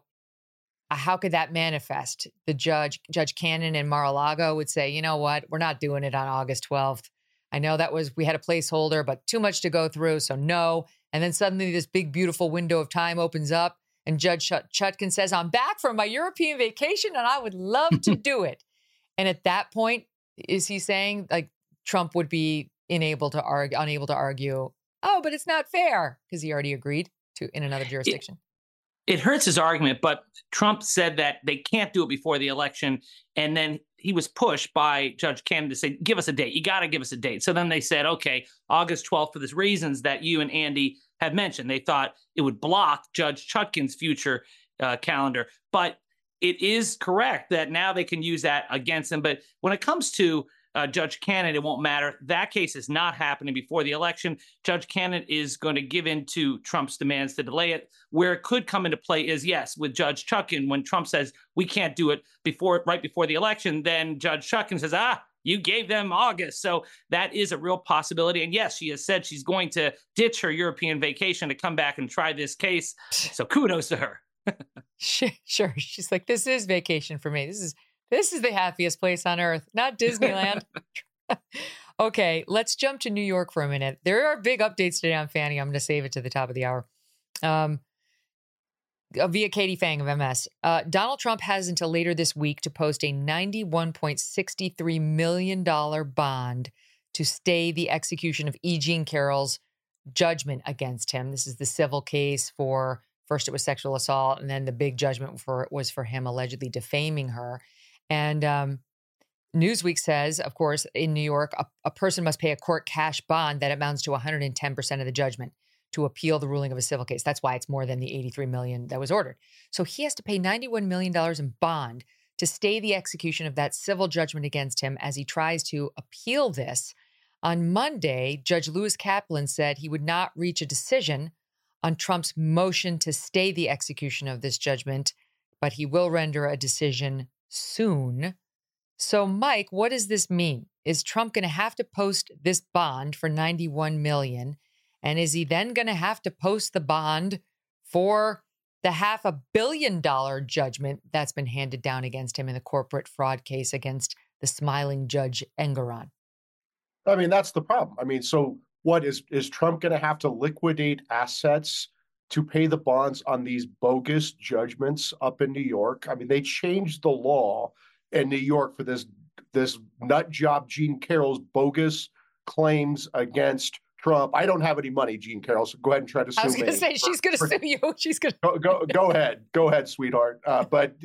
how could that manifest? The Judge Cannon in Mar-a-Lago would say, you know what, we're not doing it on August 12th. I know we had a placeholder, but too much to go through, so no. And then suddenly this big, beautiful window of time opens up and Judge Chutkan says, I'm back from my European vacation and I would love to do it. And at that point, is he saying like Trump would be unable to argue, oh, but it's not fair because he already agreed to in another jurisdiction? It hurts his argument, but Trump said that they can't do it before the election. And then he was pushed by Judge Cannon to say, give us a date. You got to give us a date. So then they said, okay, August 12th for the reasons that you and Andy have mentioned. They thought it would block Judge Chutkan's future calendar. But it is correct that now they can use that against him. But when it comes to Judge Cannon, it won't matter. That case is not happening before the election. Judge Cannon is going to give in to Trump's demands to delay it. Where it could come into play is, yes, with Judge Chutkan, when Trump says we can't do it right before the election, then Judge Chutkan says, you gave them August. So that is a real possibility. And yes, she has said she's going to ditch her European vacation to come back and try this case. So kudos to her. Sure. She's like, this is vacation for me. This is the happiest place on earth, not Disneyland. Okay, let's jump to New York for a minute. There are big updates today on Fannie. I'm going to save it to the top of the hour. Via Katie Fang of MS. Donald Trump has until later this week to post a $91.63 million bond to stay the execution of E. Jean Carroll's judgment against him. This is the civil case for, first it was sexual assault, and then the big judgment was for him allegedly defaming her. And Newsweek says, of course, in New York, a person must pay a court cash bond that amounts to 110% of the judgment. to appeal the ruling of a civil case. That's why it's more than the $83 million that was ordered. So he has to pay $91 million in bond to stay the execution of that civil judgment against him as he tries to appeal this. On Monday, Judge Lewis Kaplan said he would not reach a decision on Trump's motion to stay the execution of this judgment, but he will render a decision soon. So, Mike, what does this mean? Is Trump going to have to post this bond for $91 million? And is he then going to have to post the bond for the $500 million judgment that's been handed down against him in the corporate fraud case against the smiling Judge Engoron? I mean, that's the problem. I mean, so what is Trump going to have to liquidate assets to pay the bonds on these bogus judgments up in New York? I mean, they changed the law in New York for this nut job Jean Carroll's bogus claims against Trump. I don't have any money, Jean Carroll, so go ahead and try to sue me. I was going to say, she's going to sue you. She's going to go ahead, sweetheart. But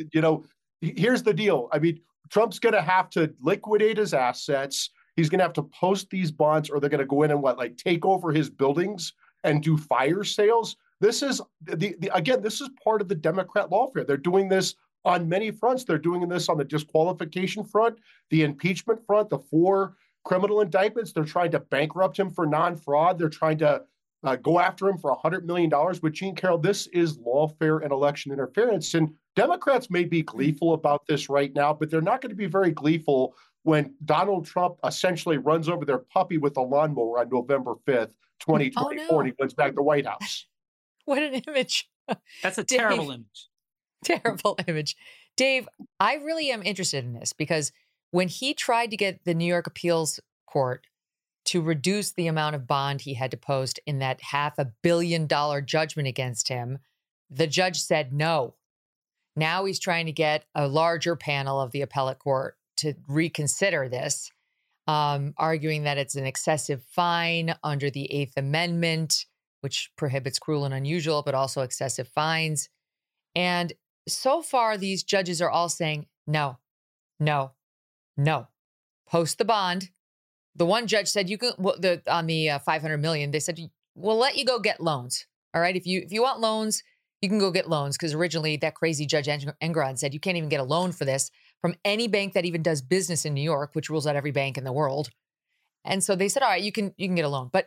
here's the deal. I mean, Trump's going to have to liquidate his assets. He's going to have to post these bonds, or they're going to go in and take over his buildings and do fire sales. This is this is part of the Democrat lawfare. They're doing this on many fronts. They're doing this on the disqualification front, the impeachment front, the 4 criminal indictments. They're trying to bankrupt him for non-fraud. They're trying to go after him for $100 million. With Jean Carroll, this is lawfare and election interference. And Democrats may be gleeful about this right now, but they're not going to be very gleeful when Donald Trump essentially runs over their puppy with a lawnmower on November 5th, 2024, and he wins back the White House. What an image. That's a terrible image. Terrible image. Dave, I really am interested in this because when he tried to get the New York Appeals Court to reduce the amount of bond he had to post in that $500 million judgment against him, the judge said no. Now he's trying to get a larger panel of the appellate court to reconsider this, arguing that it's an excessive fine under the 8th Amendment, which prohibits cruel and unusual, but also excessive fines. And so far, these judges are all saying, no, no, no. Post the bond. The one judge said, you can, on the $500 million, they said, we'll let you go get loans. All right. If you want loans, you can go get loans. Because originally that crazy Judge Engoron said you can't even get a loan for this from any bank that even does business in New York, which rules out every bank in the world. And so they said, all right, you can get a loan. But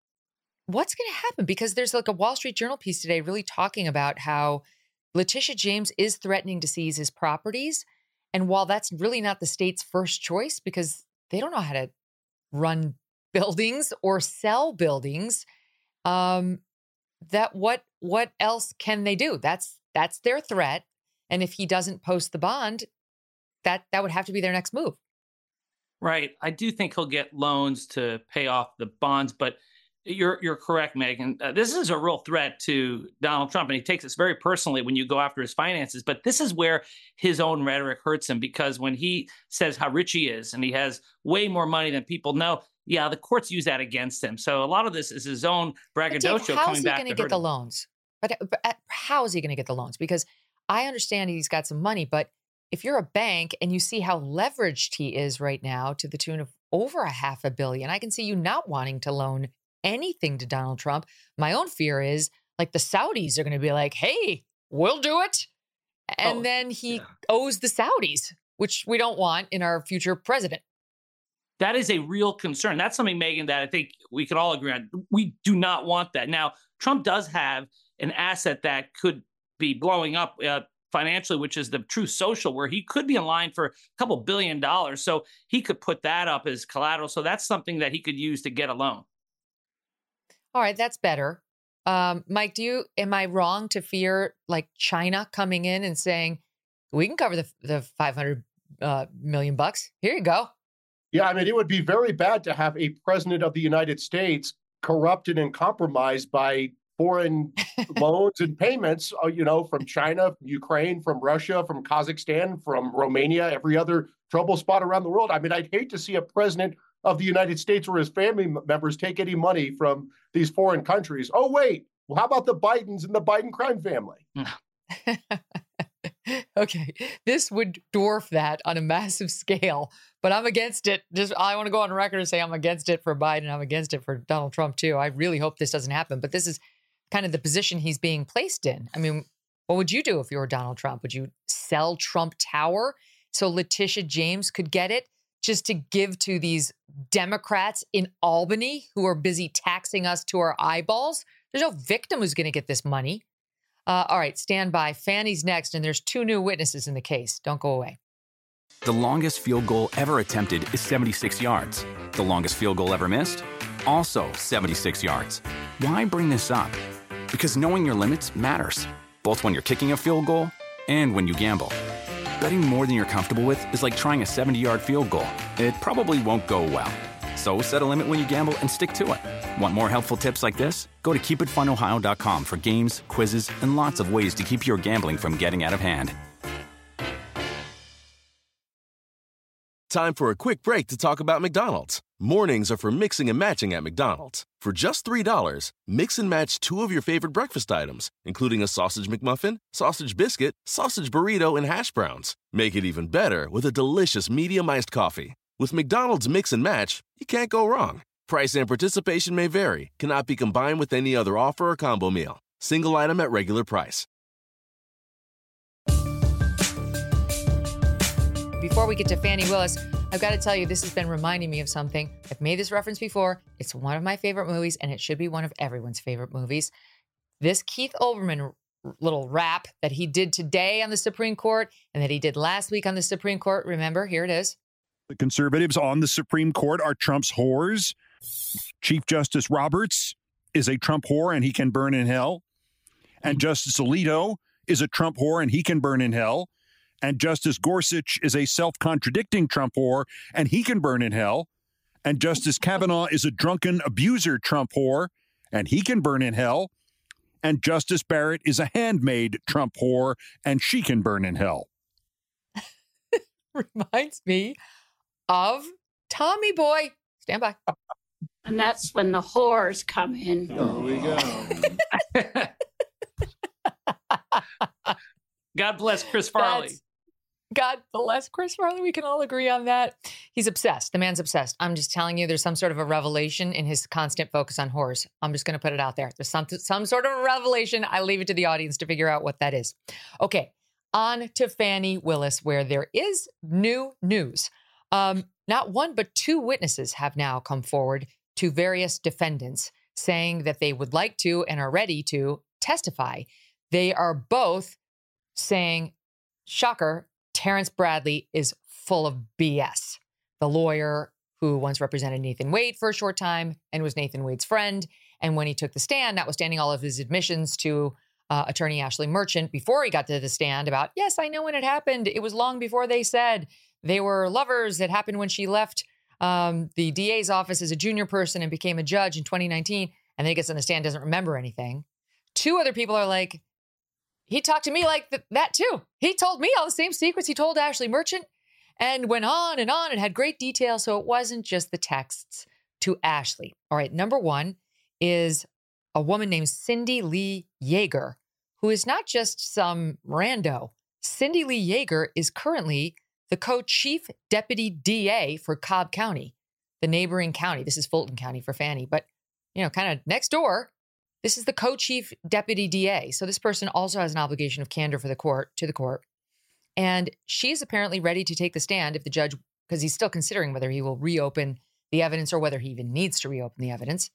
what's going to happen? Because there's a Wall Street Journal piece today really talking about how Letitia James is threatening to seize his properties. And while that's really not the state's first choice, because they don't know how to run buildings or sell buildings, that what else can they do? That's their threat. And if he doesn't post the bond, that would have to be their next move. Right. I do think he'll get loans to pay off the bonds, but you're correct, Megan. This is a real threat to Donald Trump, and he takes this very personally when you go after his finances. But this is where his own rhetoric hurts him, because when he says how rich he is and he has way more money than people know, yeah, the courts use that against him. So a lot of this is his own braggadocio coming back to hurt him. How's he going to get the loans? But how is he going to get the loans? Because I understand he's got some money, but if you're a bank and you see how leveraged he is right now to the tune of over $500 million, I can see you not wanting to loan anything to Donald Trump. My own fear is the Saudis are going to be like, hey, we'll do it. And then he owes the Saudis, which we don't want in our future president. That is a real concern. That's something, Megan, that I think we can all agree on. We do not want that. Now, Trump does have an asset that could be blowing up financially, which is the Truth Social, where he could be in line for a couple $1 billion. So he could put that up as collateral. So that's something that he could use to get a loan. All right, that's better. Mike, am I wrong to fear China coming in and saying, we can cover the $500 million bucks. Here you go. Yeah, I mean, it would be very bad to have a president of the United States corrupted and compromised by foreign loans and payments, from China, from Ukraine, from Russia, from Kazakhstan, from Romania, every other trouble spot around the world. I mean, I'd hate to see a president of the United States or his family members take any money from these foreign countries. Oh, wait, well, how about the Bidens and the Biden crime family? Okay, this would dwarf that on a massive scale, but I'm against it. I want to go on record and say I'm against it for Biden. I'm against it for Donald Trump too. I really hope this doesn't happen, but this is kind of the position he's being placed in. I mean, what would you do if you were Donald Trump? Would you sell Trump Tower so Letitia James could get it just to give to these Democrats in Albany who are busy taxing us to our eyeballs? There's no victim who's going to get this money. All right, stand by. Fanny's next, and there's 2 new witnesses in the case. Don't go away. The longest field goal ever attempted is 76 yards. The longest field goal ever missed? Also 76 yards. Why bring this up? Because knowing your limits matters, both when you're kicking a field goal and when you gamble. Betting more than you're comfortable with is like trying a 70-yard field goal. It probably won't go well. So set a limit when you gamble and stick to it. Want more helpful tips like this? Go to keepitfunohio.com for games, quizzes, and lots of ways to keep your gambling from getting out of hand. Time for a quick break to talk about McDonald's. Mornings are for mixing and matching at McDonald's. For just $3, mix and match 2 of your favorite breakfast items, including a sausage McMuffin, sausage biscuit, sausage burrito, and hash browns. Make it even better with a delicious medium iced coffee. With McDonald's Mix and Match, you can't go wrong. Price and participation may vary. Cannot be combined with any other offer or combo meal. Single item at regular price. Before we get to Fannie Willis, I've got to tell you, this has been reminding me of something. I've made this reference before. It's one of my favorite movies, and it should be one of everyone's favorite movies. This Keith Olbermann little rap that he did today on the Supreme Court and that he did last week on the Supreme Court. Remember, here it is. The conservatives on the Supreme Court are Trump's whores. Chief Justice Roberts is a Trump whore and he can burn in hell. And Justice Alito is a Trump whore and he can burn in hell. And Justice Gorsuch is a self-contradicting Trump whore and he can burn in hell. And Justice Kavanaugh is a drunken abuser Trump whore and he can burn in hell. And Justice Barrett is a handmaid Trump whore and she can burn in hell. Reminds me of Tommy Boy. Stand by. And that's when the whores come in. There we go. God bless Chris Farley. God bless Chris Farley. We can all agree on that. He's obsessed. The man's obsessed. I'm just telling you, there's some sort of a revelation in his constant focus on whores. I'm just going to put it out there. There's some sort of a revelation. I leave it to the audience to figure out what that is. Okay, on to Fannie Willis, where there is new news. Not one, but 2 witnesses have now come forward to various defendants saying that they would like to and are ready to testify. They are both saying, shocker, Terrence Bradley is full of BS. The lawyer who once represented Nathan Wade for a short time and was Nathan Wade's friend. And when he took the stand, notwithstanding all of his admissions to attorney Ashley Merchant before he got to the stand about, yes, I know when it happened. It was long before they said they were lovers. It happened when she left the DA's office as a junior person and became a judge in 2019. And then he gets on the stand, doesn't remember anything. 2 other people are like, he talked to me like that too. He told me all the same secrets he told Ashley Merchant and went on and had great detail. So it wasn't just the texts to Ashley. All right. Number 1 is a woman named Cindy Lee Yeager, who is not just some rando. Cindy Lee Yeager is currently the co-chief deputy DA for Cobb County, the neighboring county. This is Fulton County for Fannie, but, kind of next door. This is the co-chief deputy DA. So this person also has an obligation of candor to the court. And she's apparently ready to take the stand if the judge, because he's still considering whether he will reopen the evidence or whether he even needs to reopen the evidence.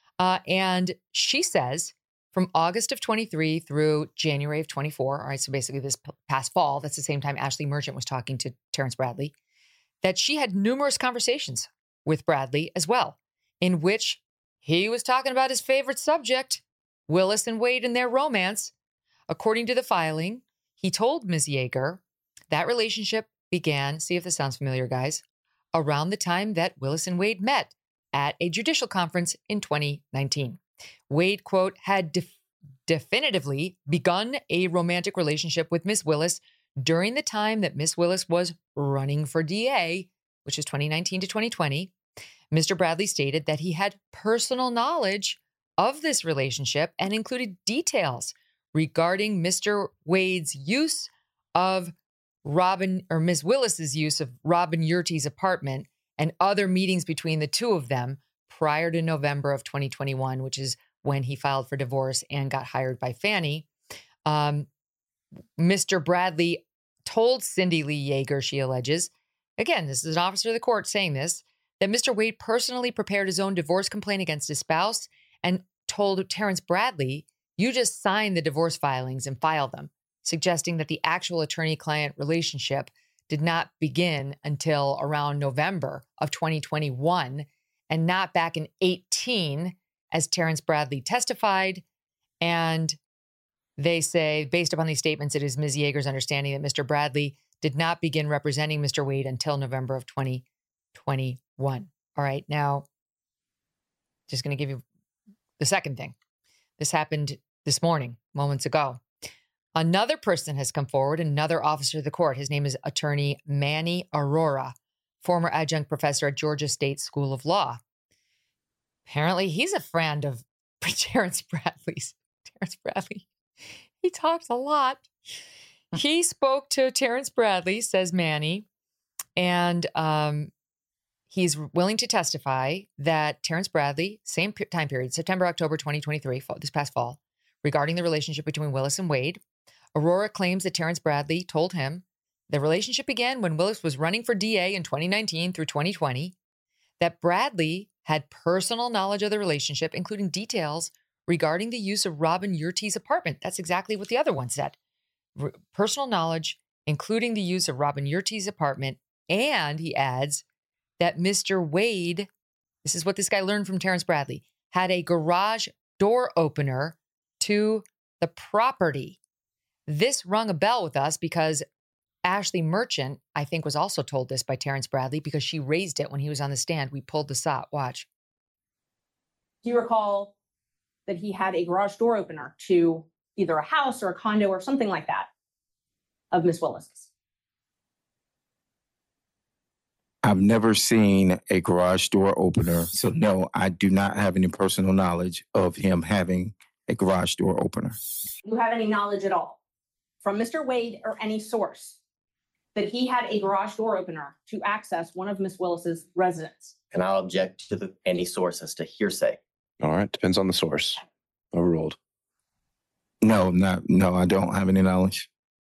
And she says from August of 23 through January of 24, all right, so basically this past fall, that's the same time Ashley Merchant was talking to Terrence Bradley, that she had numerous conversations with Bradley as well, in which he was talking about his favorite subject, Willis and Wade and their romance. According to the filing, he told Ms. Yeager that relationship began, see if this sounds familiar, guys, around the time that Willis and Wade met at a judicial conference in 2019. Wade, quote, had definitively begun a romantic relationship with Miss Willis during the time that Miss Willis was running for DA, which is 2019 to 2020. Mr. Bradley stated that he had personal knowledge of this relationship and included details regarding Mr. Wade's use of Miss Willis's use of Robin Yurti's apartment and other meetings between the 2 of them prior to November of 2021, which is when he filed for divorce and got hired by Fannie. Mr. Bradley told Cindy Lee Yeager, she alleges, again, this is an officer of the court saying this, that Mr. Wade personally prepared his own divorce complaint against his spouse and told Terrence Bradley, you just sign the divorce filings and file them, suggesting that the actual attorney-client relationship did not begin until around November of 2021 and not back in 2018, as Terrence Bradley testified. And they say, based upon these statements, it is Ms. Yeager's understanding that Mr. Bradley did not begin representing Mr. Wade until November of 2021. All right, now, just going to give you the second thing. This happened this morning, moments ago. Another person has come forward, another officer of the court. His name is Attorney Manny Arora, former adjunct professor at Georgia State School of Law. Apparently, he's a friend of Terrence Bradley's. Terrence Bradley, he talks a lot. He spoke to Terrence Bradley, says Manny, and he's willing to testify that Terrence Bradley, same time period, September, October 2023, this past fall, regarding the relationship between Willis and Wade. Aurora claims that Terrence Bradley told him the relationship began when Willis was running for DA in 2019 through 2020, that Bradley had personal knowledge of the relationship, including details regarding the use of Robin Yurtie's apartment. That's exactly what the other one said. Personal knowledge, including the use of Robin Yurtie's apartment. And he adds that Mr. Wade, this is what this guy learned from Terrence Bradley, had a garage door opener to the property. This rung a bell with us because Ashley Merchant, I think, was also told this by Terrence Bradley because she raised it when he was on the stand. We pulled this up. Watch. Do you recall that he had a garage door opener to either a house or a condo or something like that of Miss Willis's? I've never seen a garage door opener, so no, I do not have any personal knowledge of him having a garage door opener. Do you have any knowledge at all from Mr. Wade or any source that he had a garage door opener to access one of Miss Willis's residence? And I'll object to any source as to hearsay. All right, depends on the source. Overruled. No, I don't have any knowledge.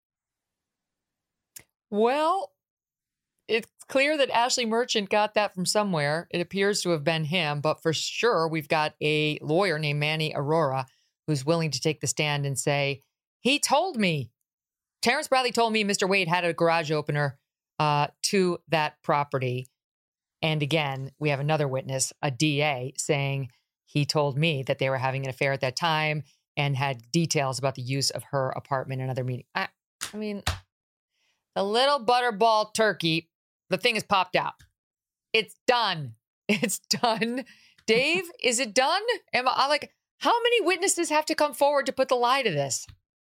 Well, it's clear that Ashley Merchant got that from somewhere. It appears to have been him, but for sure, we've got a lawyer named Manny Arora who's willing to take the stand and say, he told me, Terrence Bradley told me Mr. Wade had a garage opener to that property. And again, we have another witness, a DA, saying he told me that they were having an affair at that time and had details about the use of her apartment and other meeting. I mean, the little butterball turkey, the thing has popped out. It's done. It's done. Dave, is it done? Am I like, how many witnesses have to come forward to put the lie to this?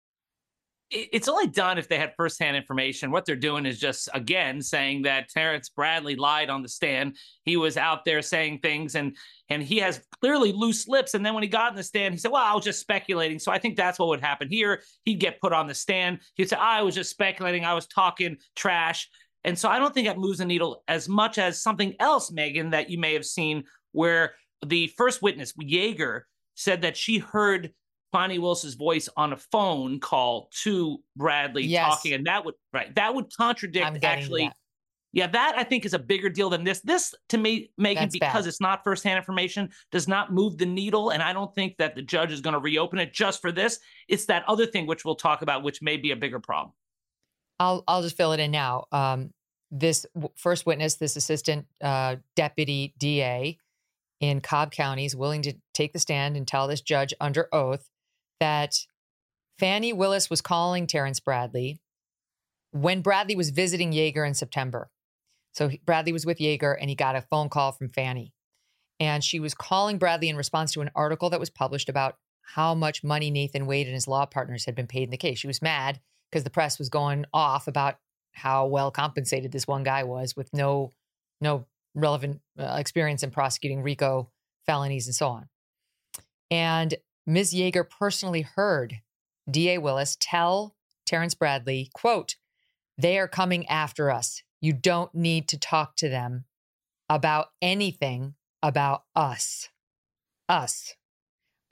It's only done if they had firsthand information. What they're doing is just, again, saying that Terrence Bradley lied on the stand. He was out there saying things, and he has clearly loose lips. And then when he got in the stand, he said, well, I was just speculating. So I think that's what would happen here. He'd get put on the stand. He'd say, I was just speculating. I was talking trash. And so I don't think that moves the needle as much as something else, Megan, that you may have seen, where the first witness, Yeager, said that she heard Bonnie Willis's voice on a phone call to Bradley talking, and that would contradict actually. Yeah, that I think is a bigger deal than this. This to me, Megan, because it's not firsthand information, does not move the needle, and I don't think that the judge is going to reopen it just for this. It's that other thing which we'll talk about, which may be a bigger problem. I'll just fill it in now. This first witness, this assistant deputy DA in Cobb County, is willing to take the stand and tell this judge under oath that Fannie Willis was calling Terrence Bradley when Bradley was visiting Yeager in September. So Bradley was with Yeager and he got a phone call from Fannie. And she was calling Bradley in response to an article that was published about how much money Nathan Wade and his law partners had been paid in the case. She was mad because the press was going off about how well compensated this one guy was with no relevant experience in prosecuting RICO felonies and so on. And Ms. Yeager personally heard DA Willis tell Terrence Bradley, quote, they are coming after us. You don't need to talk to them about anything about us. Us.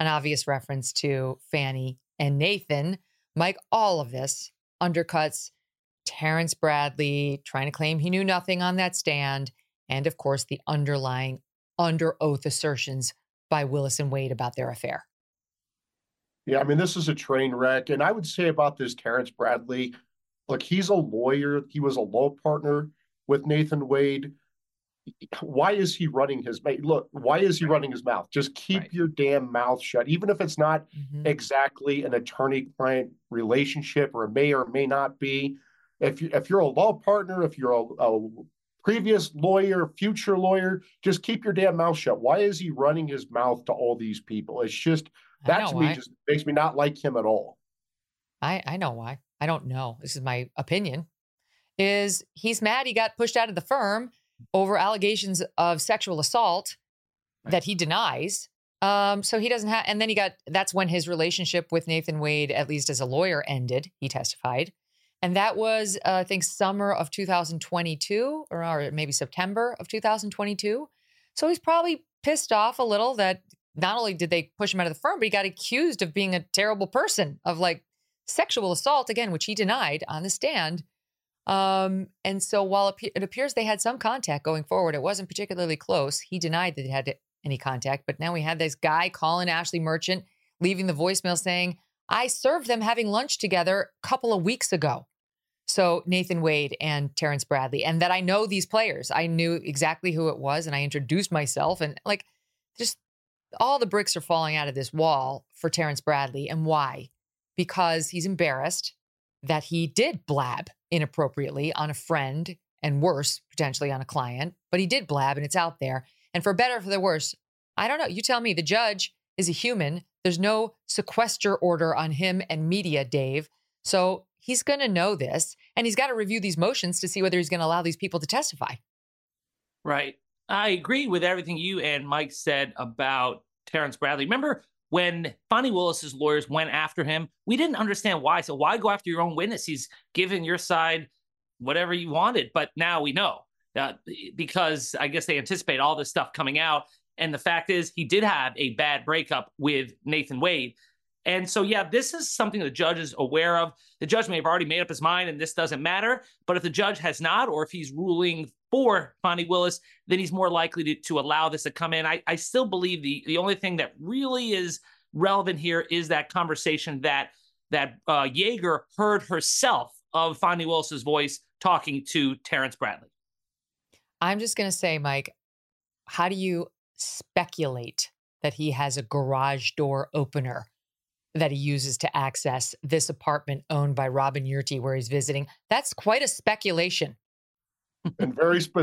an obvious reference to Fannie and Nathan. Mike, all of this undercuts Terrence Bradley trying to claim he knew nothing on that stand, and of course the underlying under oath assertions by Willis and Wade about their affair. Yeah, I mean, this is a train wreck. And I would say about this Terrence Bradley, look, he's a lawyer. He was a law partner with Nathan Wade. Why is he running his mouth? Look, why is he running his mouth? Just keep your damn mouth shut, even if it's not exactly an attorney-client relationship, or it may or may not be. If you're a law partner, if you're a previous lawyer, future lawyer, just keep your damn mouth shut. Why is he running his mouth to all these people? It's just, that to me just makes me not like him at all. I know why. I don't know. This is my opinion. Is he's mad he got pushed out of the firm over allegations of sexual assault that he denies. So he doesn't have, and then that's when his relationship with Nathan Wade, at least as a lawyer, ended, he testified. And that was, I think, summer of 2022, or maybe September of 2022. So he's probably pissed off a little that not only did they push him out of the firm, but he got accused of being a terrible person, of like sexual assault, again, which he denied on the stand. And so while it appears they had some contact going forward, it wasn't particularly close. He denied that they had any contact. But now we had this guy calling Ashley Merchant, leaving the voicemail saying, I served them having lunch together a couple of weeks ago. So Nathan Wade and Terrence Bradley, and that I know these players. I knew exactly who it was, and I introduced myself, and like just all the bricks are falling out of this wall for Terrence Bradley. And why? Because he's embarrassed that he did blab inappropriately on a friend, and worse, potentially on a client, but he did blab and it's out there. And for better or for the worse, I don't know. You tell me. The judge is a human. There's no sequester order on him and media, Dave. So he's going to know this, and he's got to review these motions to see whether he's going to allow these people to testify. Right. I agree with everything you and Mike said about Terrence Bradley. Remember when Fani Willis's lawyers went after him? We didn't understand why. So why go after your own witness? He's given your side whatever you wanted, but now we know because I guess they anticipate all this stuff coming out. And the fact is, he did have a bad breakup with Nathan Wade. And so, yeah, this is something the judge is aware of. The judge may have already made up his mind and this doesn't matter. But if the judge has not, or if he's ruling for Fani Willis, then he's more likely to allow this to come in. I still believe the only thing that really is relevant here is that conversation that Yeager heard herself of Fani Willis's voice talking to Terrence Bradley. I'm just going to say, Mike, how do you speculate that he has a garage door opener that he uses to access this apartment owned by Robin Yurti where he's visiting? That's quite a speculation. And a very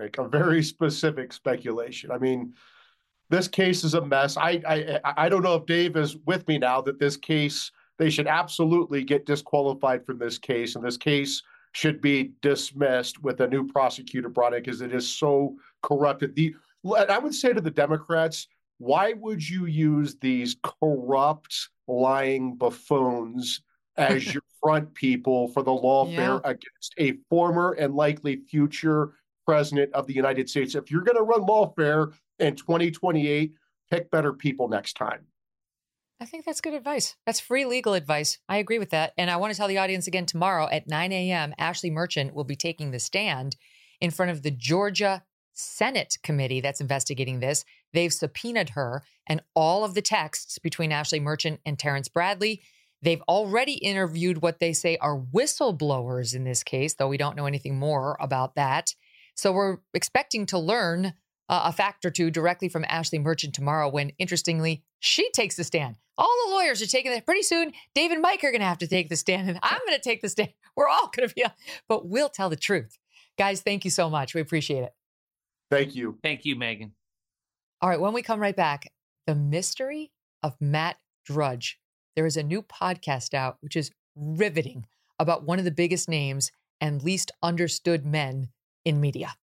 specific speculation. I mean, this case is a mess. I don't know if Dave is with me now that this case, they should absolutely get disqualified from this case, and this case should be dismissed with a new prosecutor brought in because it is so corrupted. I would say to the Democrats, why would you use these corrupt, lying buffoons as your front people for the lawfare against a former and likely future president of the United States? If you're going to run lawfare in 2028, pick better people next time. I think that's good advice. That's free legal advice. I agree with that. And I want to tell the audience again, tomorrow at 9 a.m., Ashley Merchant will be taking the stand in front of the Georgia Senate committee that's investigating this. They've subpoenaed her and all of the texts between Ashley Merchant and Terrence Bradley. They've already interviewed what they say are whistleblowers in this case, though we don't know anything more about that. So we're expecting to learn a fact or two directly from Ashley Merchant tomorrow when, interestingly, she takes the stand. All the lawyers are taking it. Pretty soon, Dave and Mike are going to have to take the stand, and I'm going to take the stand. We're all going to be, but we'll tell the truth. Guys, thank you so much. We appreciate it. Thank you. Thank you, Megan. All right, when we come right back, the mystery of Matt Drudge. There is a new podcast out, which is riveting, about one of the biggest names and least understood men in media.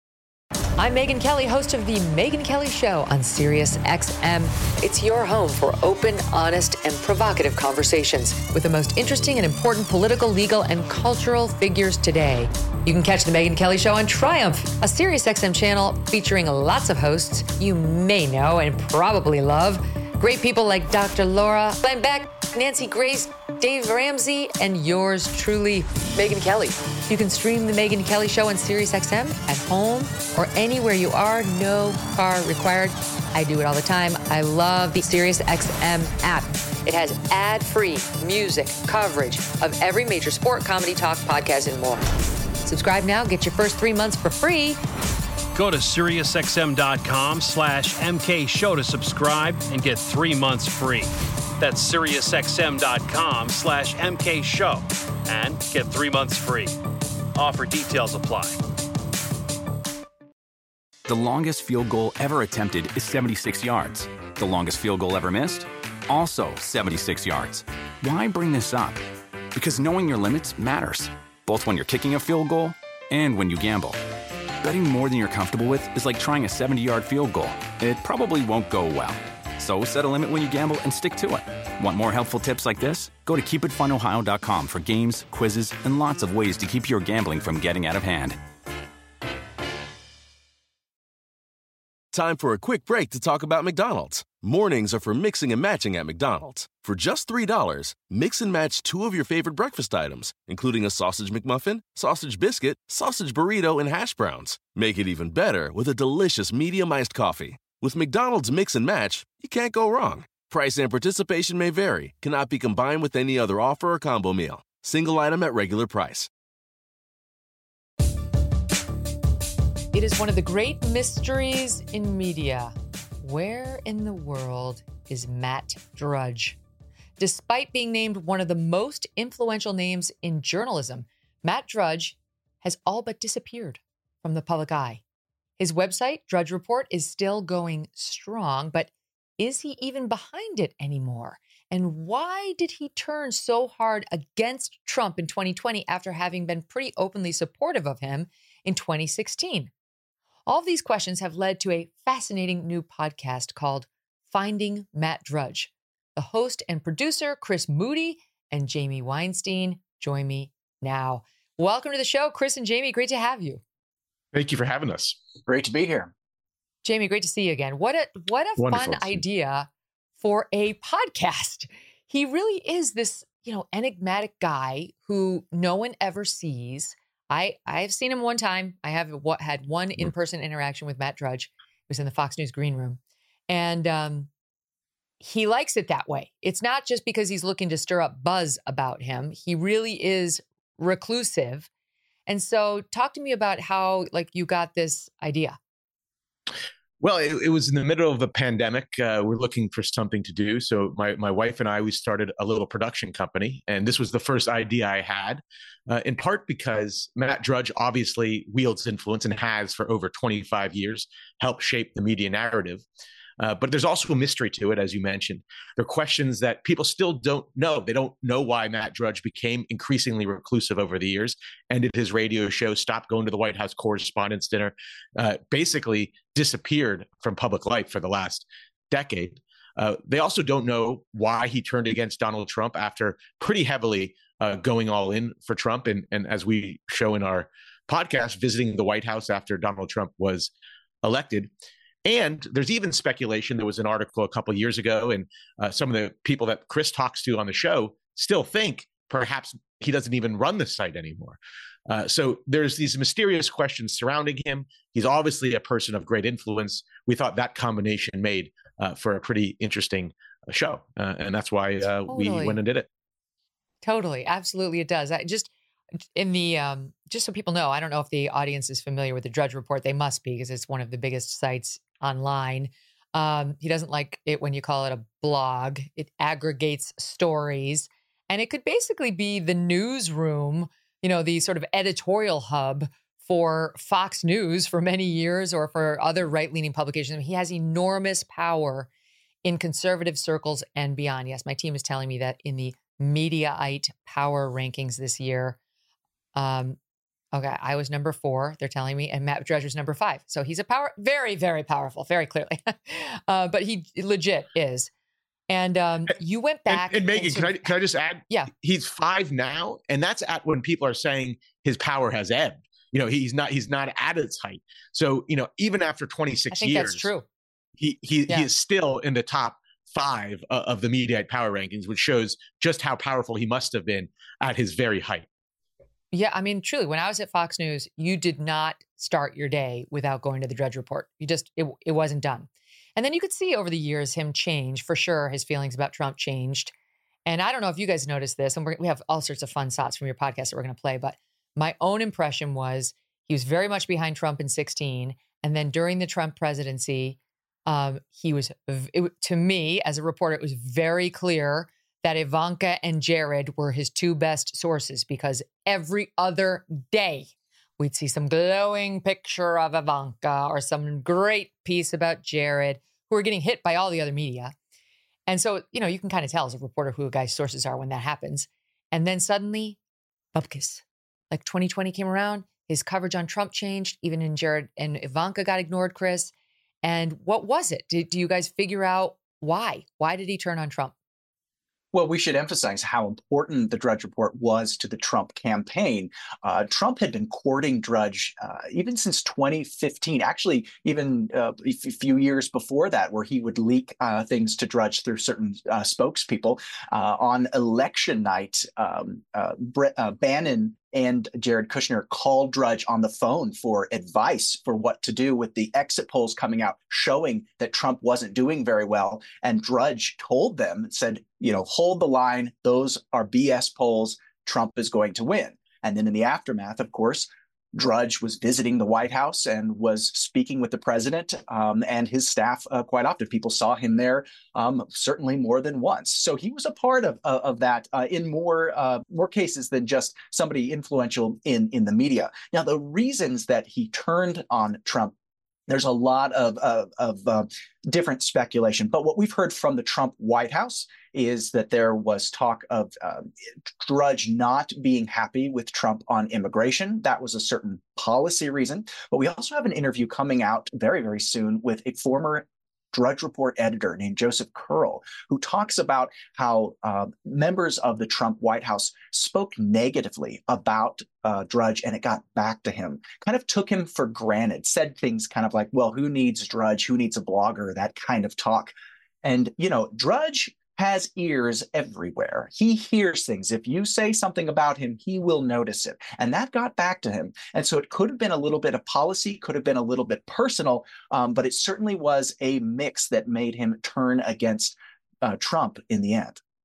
I'm Megyn Kelly, host of The Megyn Kelly Show on SiriusXM. It's your home for open, honest, and provocative conversations with the most interesting and important political, legal, and cultural figures today. You can catch The Megyn Kelly Show on Triumph, a SiriusXM channel featuring lots of hosts you may know and probably love. Great people like Dr. Laura, Glenn Beck, Nancy Grace, Dave Ramsey, and yours truly, Megyn Kelly. You can stream The Megyn Kelly Show on SiriusXM at home or anywhere you are. No car required. I do it all the time. I love the SiriusXM app. It has ad-free music coverage of every major sport, comedy, talk, podcast, and more. Subscribe now. Get your first 3 months for free. Go to SiriusXM.com/MK Show to subscribe and get 3 months free. That's SiriusXM.com/MK Show and get 3 months free. Offer details apply. The longest field goal ever attempted is 76 yards. The longest field goal ever missed? Also 76 yards. Why bring this up? Because knowing your limits matters, both when you're kicking a field goal and when you gamble. Betting more than you're comfortable with is like trying a 70-yard field goal. It probably won't go well. So set a limit when you gamble and stick to it. Want more helpful tips like this? Go to keepitfunohio.com for games, quizzes, and lots of ways to keep your gambling from getting out of hand. Time for a quick break to talk about McDonald's. Mornings are for mixing and matching at McDonald's. For just $3, mix and match 2 of your favorite breakfast items, including a sausage McMuffin, sausage biscuit, sausage burrito, and hash browns. Make it even better with a delicious medium iced coffee. With McDonald's Mix and Match, you can't go wrong. Price and participation may vary. Cannot be combined with any other offer or combo meal. Single item at regular price. It is one of the great mysteries in media. Where in the world is Matt Drudge? Despite being named one of the most influential names in journalism, Matt Drudge has all but disappeared from the public eye. His website, Drudge Report, is still going strong, but is he even behind it anymore? And why did he turn so hard against Trump in 2020 after having been pretty openly supportive of him in 2016? All of these questions have led to a fascinating new podcast called Finding Matt Drudge. The host and producer, Chris Moody and Jamie Weinstein, join me now. Welcome to the show, Chris and Jamie. Great to have you. Thank you for having us. Great to be here. Jamie, great to see you again. What a fun idea for a podcast. He really is this, enigmatic guy who no one ever sees. I've seen him one time. I have had one in-person interaction with Matt Drudge. It was in the Fox News green room. And he likes it that way. It's not just because he's looking to stir up buzz about him. He really is reclusive. And so talk to me about how you got this idea. Well, it was in the middle of the pandemic. We're looking for something to do. So my wife and I, we started a little production company. And this was the first idea I had, in part because Matt Drudge obviously wields influence and has for over 25 years helped shape the media narrative. But there's also a mystery to it, as you mentioned. There are questions that people still don't know. They don't know why Matt Drudge became increasingly reclusive over the years, ended his radio show, stopped going to the White House Correspondents' Dinner, basically disappeared from public life for the last decade. They also don't know why he turned against Donald Trump after pretty heavily going all in for Trump. And as we show in our podcast, visiting the White House after Donald Trump was elected. And there's even speculation. There was an article a couple of years ago, and some of the people that Chris talks to on the show still think perhaps he doesn't even run the site anymore. So there's these mysterious questions surrounding him. He's obviously a person of great influence. We thought that combination made for a pretty interesting show. And that's why we went and did it. Totally. Absolutely. It does. Just so people know, I don't know if the audience is familiar with the Drudge Report. They must be, because it's one of the biggest sites online. He doesn't like it when you call it a blog. It aggregates stories, and it could basically be the newsroom, the sort of editorial hub for Fox News for many years, or for other right-leaning publications. I mean, he has enormous power in conservative circles and beyond. Yes, my team is telling me that in the Mediaite power rankings this year, I was number 4, they're telling me, and Matt Drudge was number 5. So he's very, very powerful, very clearly. But he legit is. And you went back. And Megyn, can I just add? Yeah. He's 5 now, and that's at when people are saying his power has ebbed. He's not at its height. So, even after 26 years, that's true. He is still in the top 5 of the Mediaite power rankings, which shows just how powerful he must have been at his very height. Yeah, I mean, truly, when I was at Fox News, you did not start your day without going to the Drudge Report. It wasn't done. And then you could see over the years him change. For sure, his feelings about Trump changed. And I don't know if you guys noticed this, and we have all sorts of fun thoughts from your podcast that we're going to play, but my own impression was he was very much behind Trump in 2016. And then during the Trump presidency, to me, as a reporter, it was very clear that Ivanka and Jared were his 2 best sources, because every other day we'd see some glowing picture of Ivanka or some great piece about Jared, who are getting hit by all the other media. And so, you can kind of tell as a reporter who a guy's sources are when that happens. And then suddenly, bupkis. Like 2020 came around, his coverage on Trump changed, even in Jared and Ivanka got ignored, Chris. And what was it? Do you guys figure out why? Why did he turn on Trump? Well, we should emphasize how important the Drudge Report was to the Trump campaign. Trump had been courting Drudge even since 2015, actually even a few years before that, where he would leak things to Drudge through certain spokespeople. On election night, Bannon and Jared Kushner called Drudge on the phone for advice for what to do with the exit polls coming out showing that Trump wasn't doing very well. And Drudge told them, said, hold the line. Those are BS polls. Trump is going to win. And then in the aftermath, of course, Drudge was visiting the White House and was speaking with the president and his staff quite often. People saw him there certainly more than once. So he was a part of that in more cases than just somebody influential in the media. Now, the reasons that he turned on Trump, there's a lot of different speculation. But what we've heard from the Trump White House is that there was talk of Drudge not being happy with Trump on immigration. That was a certain policy reason. But we also have an interview coming out very, very soon with a former Drudge Report editor named Joseph Curl, who talks about how members of the Trump White House spoke negatively about Drudge, and it got back to him, kind of took him for granted, said things kind of like, well, who needs Drudge? Who needs a blogger? That kind of talk. And, Drudge has ears everywhere. He hears things. If you say something about him, he will notice it. And that got back to him. And so it could have been a little bit of policy, could have been a little bit personal, but it certainly was a mix that made him turn against Trump in the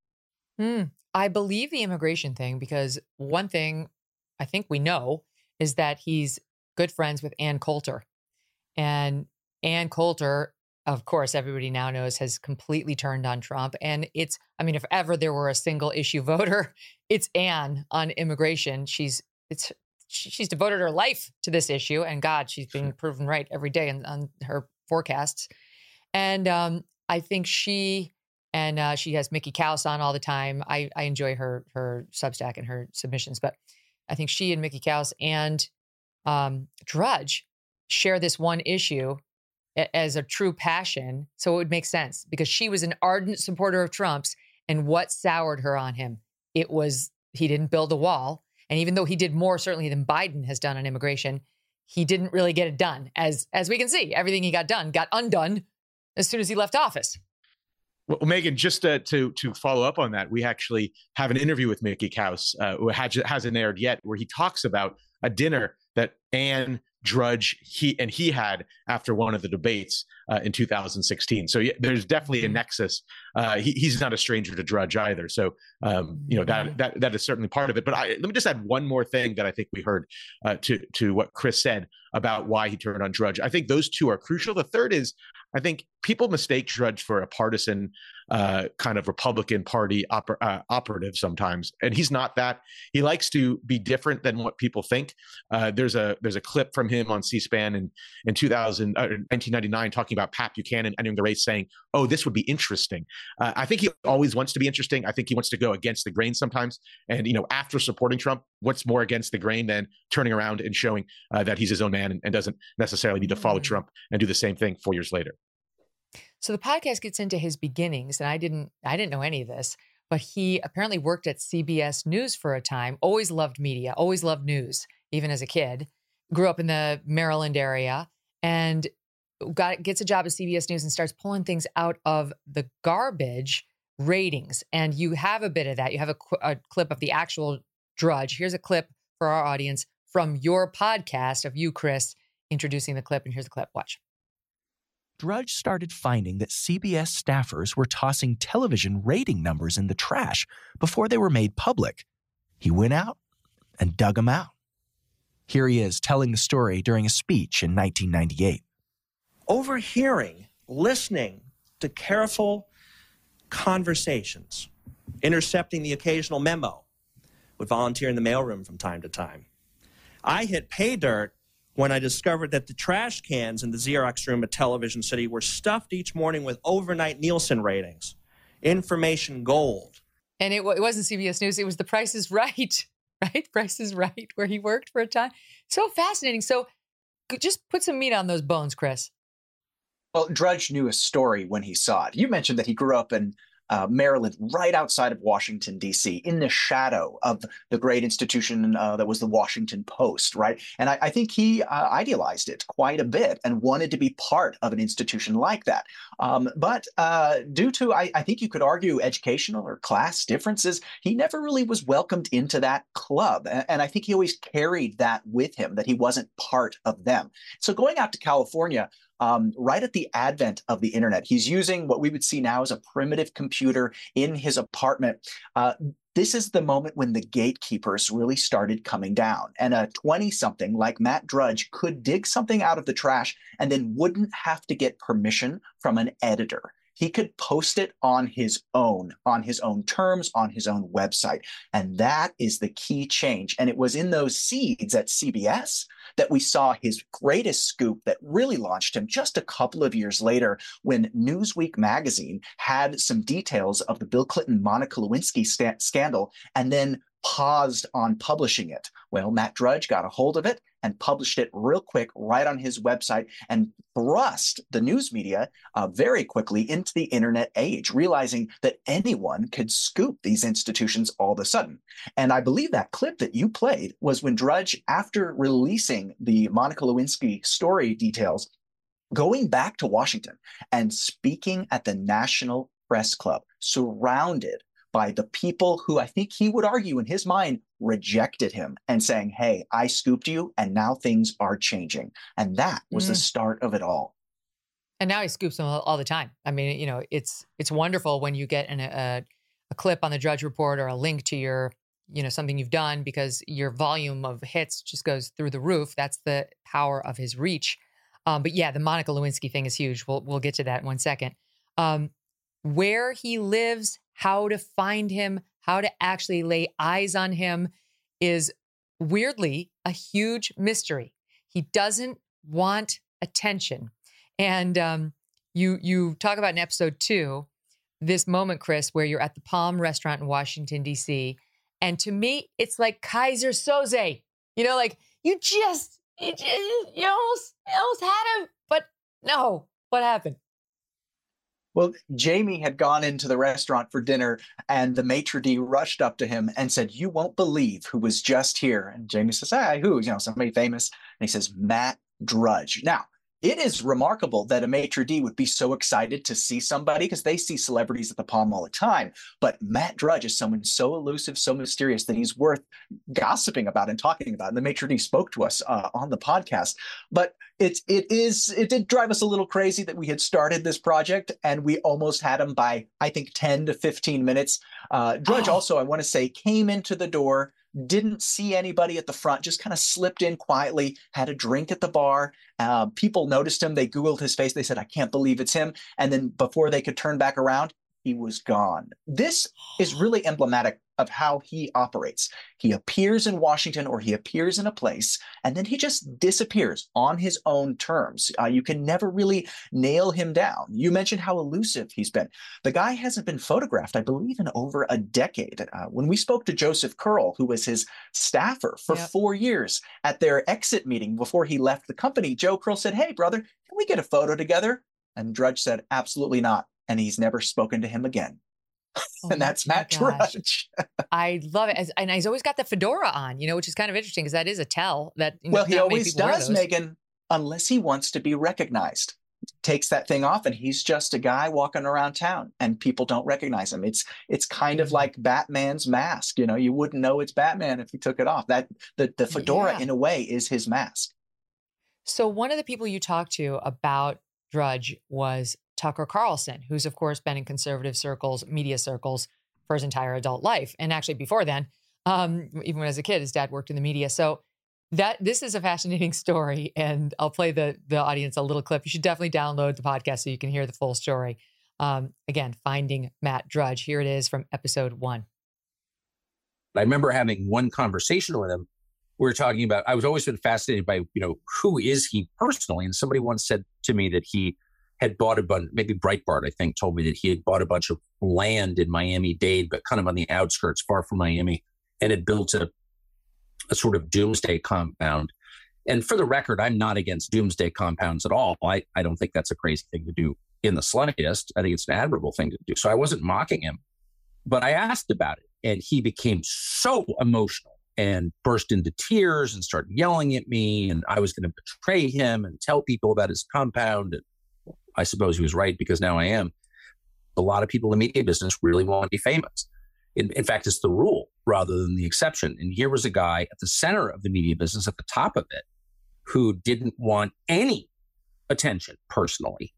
end. I believe the immigration thing, because one thing I think we know is that he's good friends with Ann Coulter. And Ann Coulter, of course, everybody now knows, has completely turned on Trump. And if ever there were a single issue voter, it's Ann on immigration. She's devoted her life to this issue. And God, she's being proven right every day on her forecasts. And I think she has Mickey Kaus on all the time. I enjoy her Substack and her submissions. But I think she and Mickey Kaus and Drudge share this one issue as a true passion. So it would make sense, because she was an ardent supporter of Trump's, and what soured her on him? It was he didn't build a wall. And even though he did more certainly than Biden has done on immigration, he didn't really get it done. As we can see, everything he got done got undone as soon as he left office. Well, Megan, just to follow up on that, we actually have an interview with Mickey Kaus, who hasn't aired yet, where he talks about a dinner that Ann, Drudge, he had after one of the debates in 2016. So yeah, there's definitely a nexus. He's not a stranger to Drudge either. So that is certainly part of it. But let me just add one more thing that I think we heard to what Chris said about why he turned on Drudge. I think those two are crucial. The third is, I think people mistake Drudge for a partisan kind of Republican Party operative sometimes, and he's not that. He likes to be different than what people think. There's a clip from him on C-SPAN in 1999 talking about Pat Buchanan entering the race, saying, "Oh, this would be interesting." I think he always wants to be interesting. I think he wants to go against the grain sometimes. And after supporting Trump, what's more against the grain than turning around and showing that he's his own man and doesn't necessarily need to follow Trump and do the same thing 4 years later? So the podcast gets into his beginnings, and I didn't know any of this, but he apparently worked at CBS News for a time, always loved media, always loved news, even as a kid, grew up in the Maryland area, and gets a job at CBS News and starts pulling things out of the garbage ratings. And you have a bit of that. You have a clip of the actual Drudge. Here's a clip for our audience from your podcast of you, Chris, introducing the clip. And here's the clip. Watch. Drudge started finding that CBS staffers were tossing television rating numbers in the trash before they were made public. He went out and dug them out. Here he is telling the story during a speech in 1998. Overhearing, listening to careful conversations, intercepting the occasional memo, would volunteer in the mailroom from time to time. I hit pay dirt when I discovered that the trash cans in the Xerox room at Television City were stuffed each morning with overnight Nielsen ratings, information gold. And it wasn't CBS News. It was The Price is Right, right? Price is Right, where he worked for a time. So fascinating. So just put some meat on those bones, Chris. Well, Drudge knew a story when he saw it. You mentioned that he grew up in Maryland, right outside of Washington, D.C., in the shadow of the great institution that was the Washington Post, right? And I think he idealized it quite a bit and wanted to be part of an institution like that. But due to, I think you could argue, educational or class differences, he never really was welcomed into that club. And I think he always carried that with him, that he wasn't part of them. So going out to California, right at the advent of the internet, he's using what we would see now as a primitive computer in his apartment. This is the moment when the gatekeepers really started coming down. And a 20-something like Matt Drudge could dig something out of the trash and then wouldn't have to get permission from an editor. He could post it on his own terms, on his own website. And that is the key change. And it was in those seeds at CBS that we saw his greatest scoop that really launched him just a couple of years later when Newsweek magazine had some details of the Bill Clinton Monica Lewinsky scandal and then paused on publishing it. Well, Matt Drudge got a hold of it and published it real quick right on his website and thrust the news media very quickly into the internet age, realizing that anyone could scoop these institutions all of a sudden. And I believe that clip that you played was when Drudge, after releasing the Monica Lewinsky story details, going back to Washington and speaking at the National Press Club, surrounded by the people who I think he would argue in his mind rejected him and saying, hey, I scooped you and now things are changing. And that was the start of it all. And now he scoops them all the time. I mean, you know, it's wonderful when you get a clip on the Drudge Report or a link to your, you know, something you've done because your volume of hits just goes through the roof. That's the power of his reach. But yeah, the Monica Lewinsky thing is huge. We'll get to that in 1 second. Where he lives, how to find him, how to actually lay eyes on him is weirdly a huge mystery. He doesn't want attention. And you talk about in episode 2, this moment, Chris, where you're at the Palm restaurant in Washington, D.C. And to me, it's like Kaiser Soze. You know, like you almost had him, but no, what happened? Well, Jamie had gone into the restaurant for dinner and the maitre d' rushed up to him and said, you won't believe who was just here. And Jamie says, hey, who? You know, somebody famous. And he says, Matt Drudge. Now, it is remarkable that a maitre d' would be so excited to see somebody because they see celebrities at the Palm all the time. But Matt Drudge is someone so elusive, so mysterious that he's worth gossiping about and talking about. And the maitre d' spoke to us on the podcast. But it did drive us a little crazy that we had started this project and we almost had him by, I think, 10 to 15 minutes. Drudge also, I want to say, came into the door, didn't see anybody at the front, just kind of slipped in quietly, had a drink at the bar. People noticed him. They Googled his face. They said, I can't believe it's him. And then before they could turn back around, he was gone. This is really emblematic of how he operates. He appears in Washington or he appears in a place, and then he just disappears on his own terms. You can never really nail him down. You mentioned how elusive he's been. The guy hasn't been photographed, I believe, in over a decade. When we spoke to Joseph Curl, who was his staffer for 4 years at their exit meeting before he left the company, Joe Curl said, hey, brother, can we get a photo together? And Drudge said, absolutely not. And he's never spoken to him again. And that's Matt Drudge. I love it. And he's always got the fedora on, you know, which is kind of interesting because that is a tell that. Well, he always does, Megan, unless he wants to be recognized. takes that thing off, and he's just a guy walking around town, and people don't recognize him. It's kind of like Batman's mask. You wouldn't know it's Batman if he took it off. That the fedora, in a way, is his mask. So one of the people you talked to about Drudge was Tucker Carlson, who's of course been in conservative circles, media circles, for his entire adult life, and actually before then, even when as a kid, his dad worked in the media. So this is a fascinating story, and I'll play the audience a little clip. You should definitely download the podcast so you can hear the full story. Again, Finding Matt Drudge. Here it is from episode 1. I remember having one conversation with him. We were talking about, I was always been fascinated by, who is he personally? And somebody once said to me that he had bought a bunch, maybe Breitbart, I think, told me that he had bought a bunch of land in Miami-Dade, but kind of on the outskirts, far from Miami, and had built a sort of doomsday compound. And for the record, I'm not against doomsday compounds at all. I don't think that's a crazy thing to do in the slightest. I think it's an admirable thing to do. So I wasn't mocking him, but I asked about it, and he became so emotional and burst into tears and started yelling at me, and I was going to betray him and tell people about his compound. And I suppose he was right, because now I am. A lot of people in the media business really want to be famous. In fact, it's the rule rather than the exception. And here was a guy at the center of the media business, at the top of it, who didn't want any attention personally.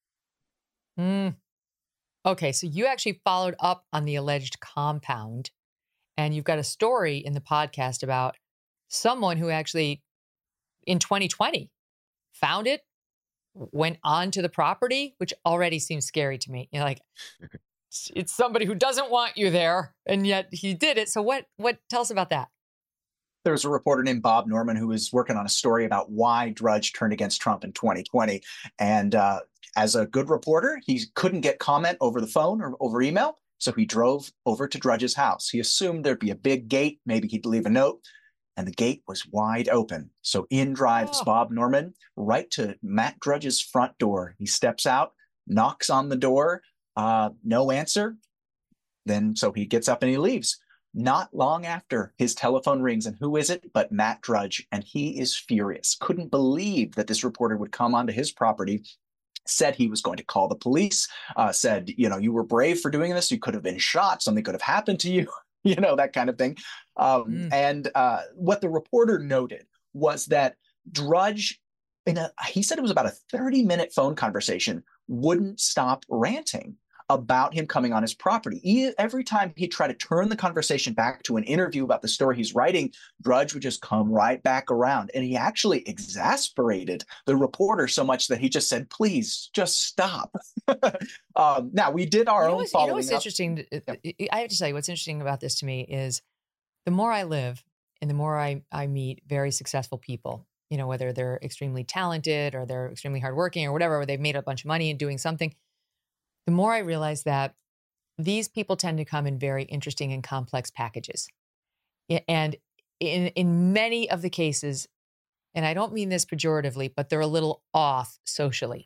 Okay, so you actually followed up on the alleged compound, and you've got a story in the podcast about someone who actually, in 2020, found it, went onto the property, which already seems scary to me. Like, it's somebody who doesn't want you there, and yet he did it. So what tell us about that? There's a reporter named Bob Norman who was working on a story about why Drudge turned against Trump in 2020. And as a good reporter, he couldn't get comment over the phone or over email. So he drove over to Drudge's house. He assumed there'd be a big gate. Maybe he'd leave a note. And the gate was wide open. So in drives Bob Norman right to Matt Drudge's front door. He steps out, knocks on the door, no answer. Then so he gets up and he leaves. Not long after, his telephone rings, and who is it but Matt Drudge? And he is furious. Couldn't believe that this reporter would come onto his property. Said he was going to call the police. Said, you were brave for doing this. You could have been shot. Something could have happened to you. That kind of thing. And what the reporter noted was that Drudge, he said it was about a 30-minute phone conversation, wouldn't stop ranting about him coming on his property. Every time he tried to turn the conversation back to an interview about the story he's writing, Drudge would just come right back around. And he actually exasperated the reporter so much that he just said, please, just stop. Now, we did our own following up. What's interesting, I have to tell you, what's interesting about this to me is the more I live and the more I meet very successful people, whether they're extremely talented or they're extremely hardworking or whatever, or they've made a bunch of money and doing something, the more I realize that these people tend to come in very interesting and complex packages. And in many of the cases, and I don't mean this pejoratively, but they're a little off socially.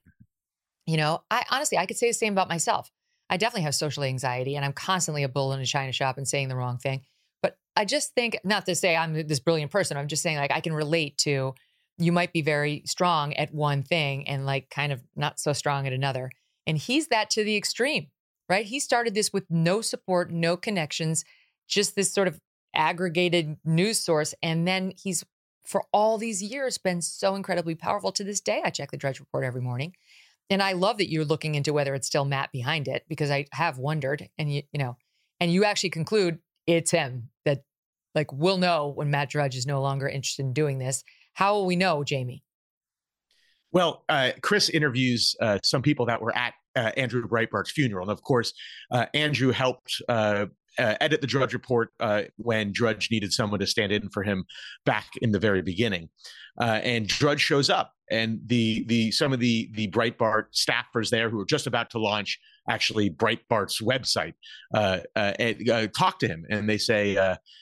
I could say the same about myself. I definitely have social anxiety, and I'm constantly a bull in a china shop and saying the wrong thing. But I just think, not to say I'm this brilliant person, I'm just saying, like, I can relate to, you might be very strong at one thing and like kind of not so strong at another. And he's that to the extreme, right? He started this with no support, no connections, just this sort of aggregated news source. And then he's, for all these years, been so incredibly powerful. To this day, I check the Drudge Report every morning. And I love that you're looking into whether it's still Matt behind it, because I have wondered. And you actually conclude it's him, that like we'll know when Matt Drudge is no longer interested in doing this. How will we know, Jamie? Well, Chris interviews some people that were at Andrew Breitbart's funeral. And of course, Andrew helped edit the Drudge Report when Drudge needed someone to stand in for him back in the very beginning. And Drudge shows up, and some of the Breitbart staffers there who were just about to launch actually Breitbart's website talk to him, and they say,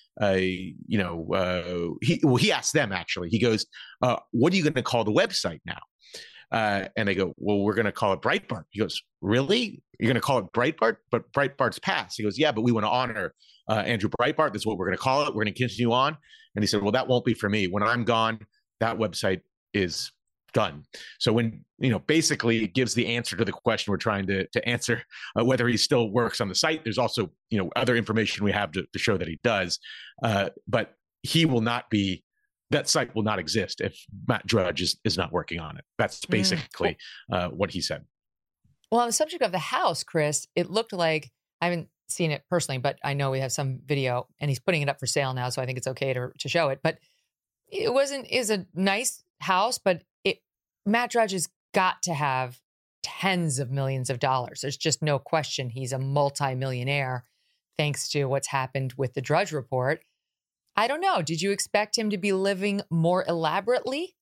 he asked them actually. He goes, "What are you going to call the website now?" And they go, "Well, we're going to call it Breitbart." He goes, "Really? You're going to call it Breitbart? But Breitbart's passed." He goes, "Yeah, but we want to honor Andrew Breitbart. That's what we're going to call it. We're going to continue on." And he said, "Well, that won't be for me. When I'm gone, that website is done. So when, basically it gives the answer to the question we're trying to answer, whether he still works on the site. There's also, other information we have to show that he does. But he will not be, that site will not exist if Matt Drudge is not working on it. That's basically what he said. Well, on the subject of the house, Chris, it looked like, I haven't seen it personally, but I know we have some video and he's putting it up for sale now. So I think it's okay to show it, but is a nice house, but Matt Drudge has got to have tens of millions of dollars. There's just no question he's a multimillionaire thanks to what's happened with the Drudge Report. I don't know. Did you expect him to be living more elaborately?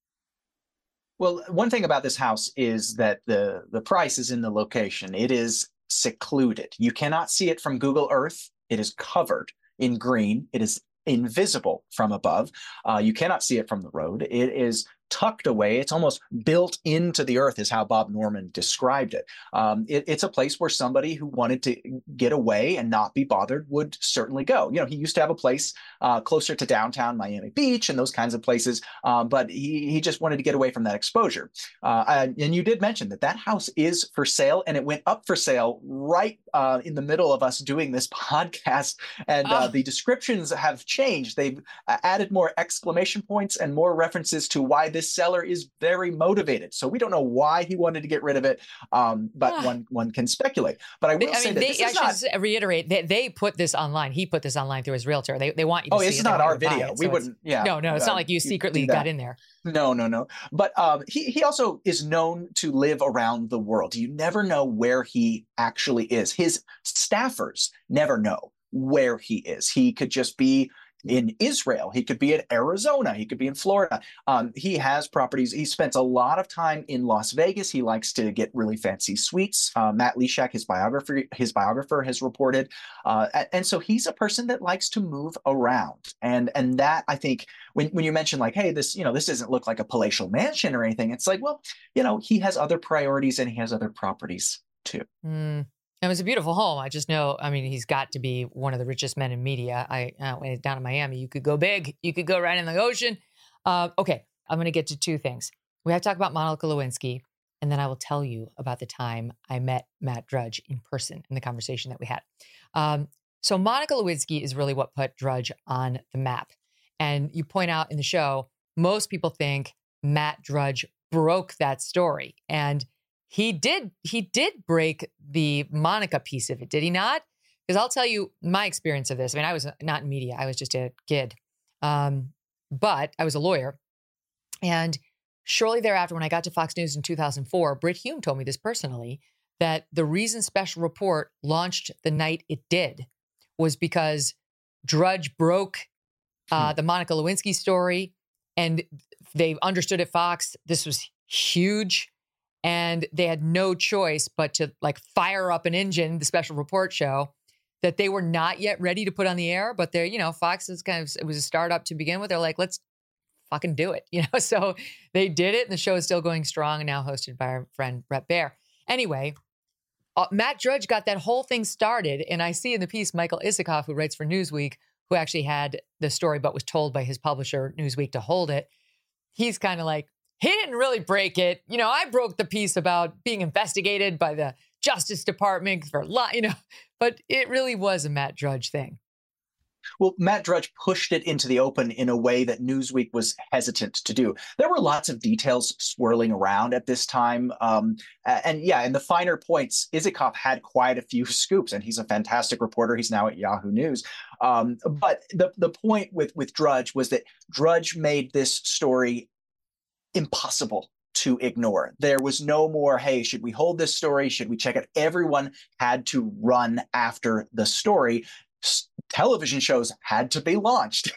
Well, one thing about this house is that the price is in the location. It is secluded. You cannot see it from Google Earth. It is covered in green. It is invisible from above. You cannot see it from the road. It is tucked away. It's almost built into the earth is how Bob Norman described it. It's a place where somebody who wanted to get away and not be bothered would certainly go. He used to have a place closer to downtown Miami Beach and those kinds of places, but he just wanted to get away from that exposure. And you did mention that house is for sale, and it went up for sale right in the middle of us doing this podcast. And the descriptions have changed. They've added more exclamation points and more references to why this seller is very motivated. So we don't know why he wanted to get rid of it, but one can speculate. But I will say that this is not... reiterate, they put this online. He put this online through his realtor. They want you to see it. It's not our video. We wouldn't, No, it's not like you secretly got in there. No. But he also is known to live around the world. You never know where he actually is. His staffers never know where he is. He could just be in Israel. He could be in Arizona. He could be in Florida. He has properties. He spends a lot of time in Las Vegas. He likes to get really fancy suites. Matt Leshak, his biographer has reported. And so he's a person that likes to move around. And that, I think, when you mention like, hey, this doesn't look like a palatial mansion or anything, it's like, well, he has other priorities and he has other properties too. It was a beautiful home. I just know, he's got to be one of the richest men in media. Down in Miami, you could go big. You could go right in the ocean. Okay, I'm going to get to two things. We have to talk about Monica Lewinsky, and then I will tell you about the time I met Matt Drudge in person in the conversation that we had. So Monica Lewinsky is really what put Drudge on the map. And you point out in the show, most people think Matt Drudge broke that story. And he did break the Monica piece of it, did he not? Because I'll tell you my experience of this. I was not in media. I was just a kid. But I was a lawyer. And shortly thereafter, when I got to Fox News in 2004, Brit Hume told me this personally, that the reason Special Report launched the night it did was because Drudge broke the Monica Lewinsky story. And they understood at Fox this was huge. And they had no choice but to fire up an engine, the Special Report show, that they were not yet ready to put on the air. But they're, Fox is it was a startup to begin with. They're like, let's fucking do it. So they did it. And the show is still going strong and now hosted by our friend Bret Baier. Anyway, Matt Drudge got that whole thing started. And I see in the piece, Michael Isikoff, who writes for Newsweek, who actually had the story, but was told by his publisher, Newsweek, to hold it. He's kind of like, he didn't really break it. I broke the piece about being investigated by the Justice Department for but it really was a Matt Drudge thing. Well, Matt Drudge pushed it into the open in a way that Newsweek was hesitant to do. There were lots of details swirling around at this time. And in the finer points, Isikoff had quite a few scoops, and he's a fantastic reporter. He's now at Yahoo News. But the point with Drudge was that Drudge made this story impossible to ignore. There was no more, hey, should we hold this story? Should we check it? Everyone had to run after the story. Television shows had to be launched.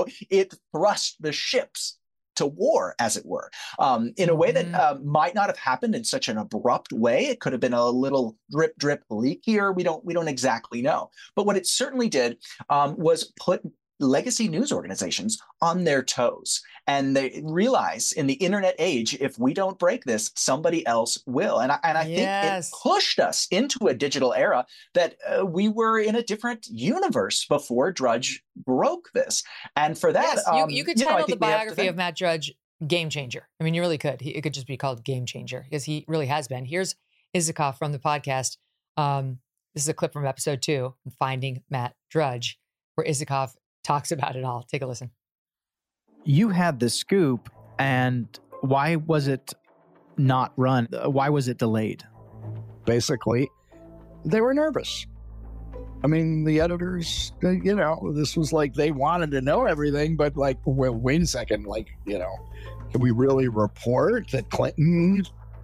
It thrust the ships to war, as it were, in a way that might not have happened in such an abrupt way. It could have been a little drip leakier. We don't exactly know. But what it certainly did was put legacy news organizations on their toes. And they realize in the internet age, if we don't break this, somebody else will. And I think it pushed us into a digital era that we were in a different universe before Drudge broke this. And for that, you could title the biography of Matt Drudge, game changer. I mean, you really could. It could just be called game changer because he really has been. Here's Isikoff from the podcast. This is a clip from episode 2, Finding Matt Drudge, where Isikoff talks about it all. Take a listen. You had the scoop, and why was it not run? Why was it delayed? Basically, they were nervous. I mean, the editors, this was like they wanted to know everything, but like, well, wait a second, like, can we really report that Clinton,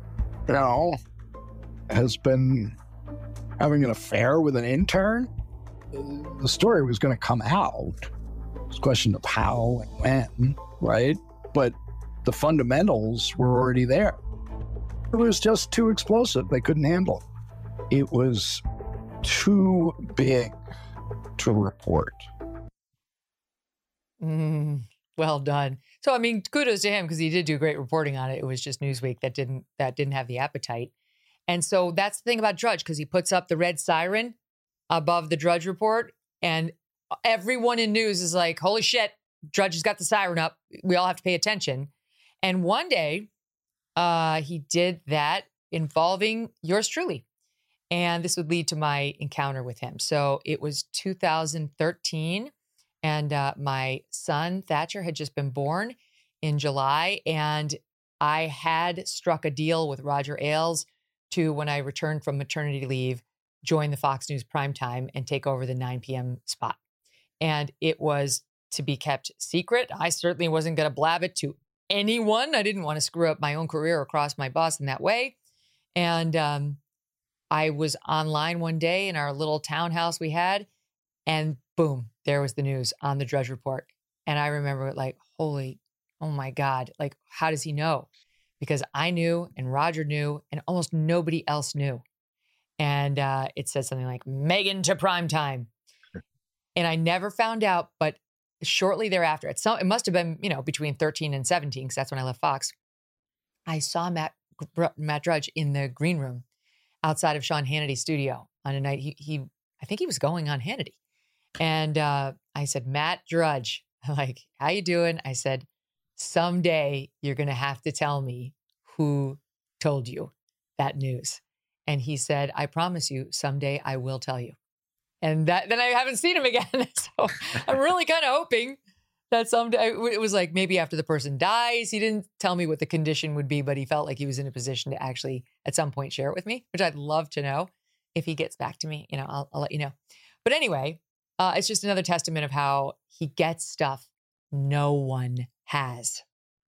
has been having an affair with an intern? The story was going to come out. It's a question of how and when, right? But the fundamentals were already there. It was just too explosive. They couldn't handle it. It was too big to report. Well done. So, I mean, kudos to him because he did do great reporting on it. It was just Newsweek that didn't have the appetite. And so that's the thing about Drudge, because he puts up the red siren above the Drudge report, and everyone in news is like, holy shit, Drudge has got the siren up. We all have to pay attention. And one day he did that involving yours truly. And this would lead to my encounter with him. So it was 2013, and my son, Thatcher, had just been born in July. And I had struck a deal with Roger Ailes to, when I returned from maternity leave, join the Fox News primetime and take over the 9 p.m. spot. And it was to be kept secret. I certainly wasn't going to blab it to anyone. I didn't want to screw up my own career or cross my boss in that way. And I was online one day in our little townhouse we had, and boom, there was the news on the Drudge Report. And I remember like, oh my God, like, how does he know? Because I knew and Roger knew and almost nobody else knew. And it said something like, Megyn to primetime. And I never found out, but shortly thereafter, it must have been, between 13 and 17, because that's when I left Fox, I saw Matt Drudge in the green room outside of Sean Hannity's studio on a night I think he was going on Hannity. And I said, Matt Drudge, like, how you doing? I said, someday you're going to have to tell me who told you that news. And he said, I promise you, someday I will tell you. And then I haven't seen him again. So I'm really kind of hoping that someday, it was like maybe after the person dies. He didn't tell me what the condition would be, but he felt like he was in a position to actually at some point share it with me, which I'd love to know. If he gets back to me, I'll let you know. But anyway, it's just another testament of how he gets stuff no one has.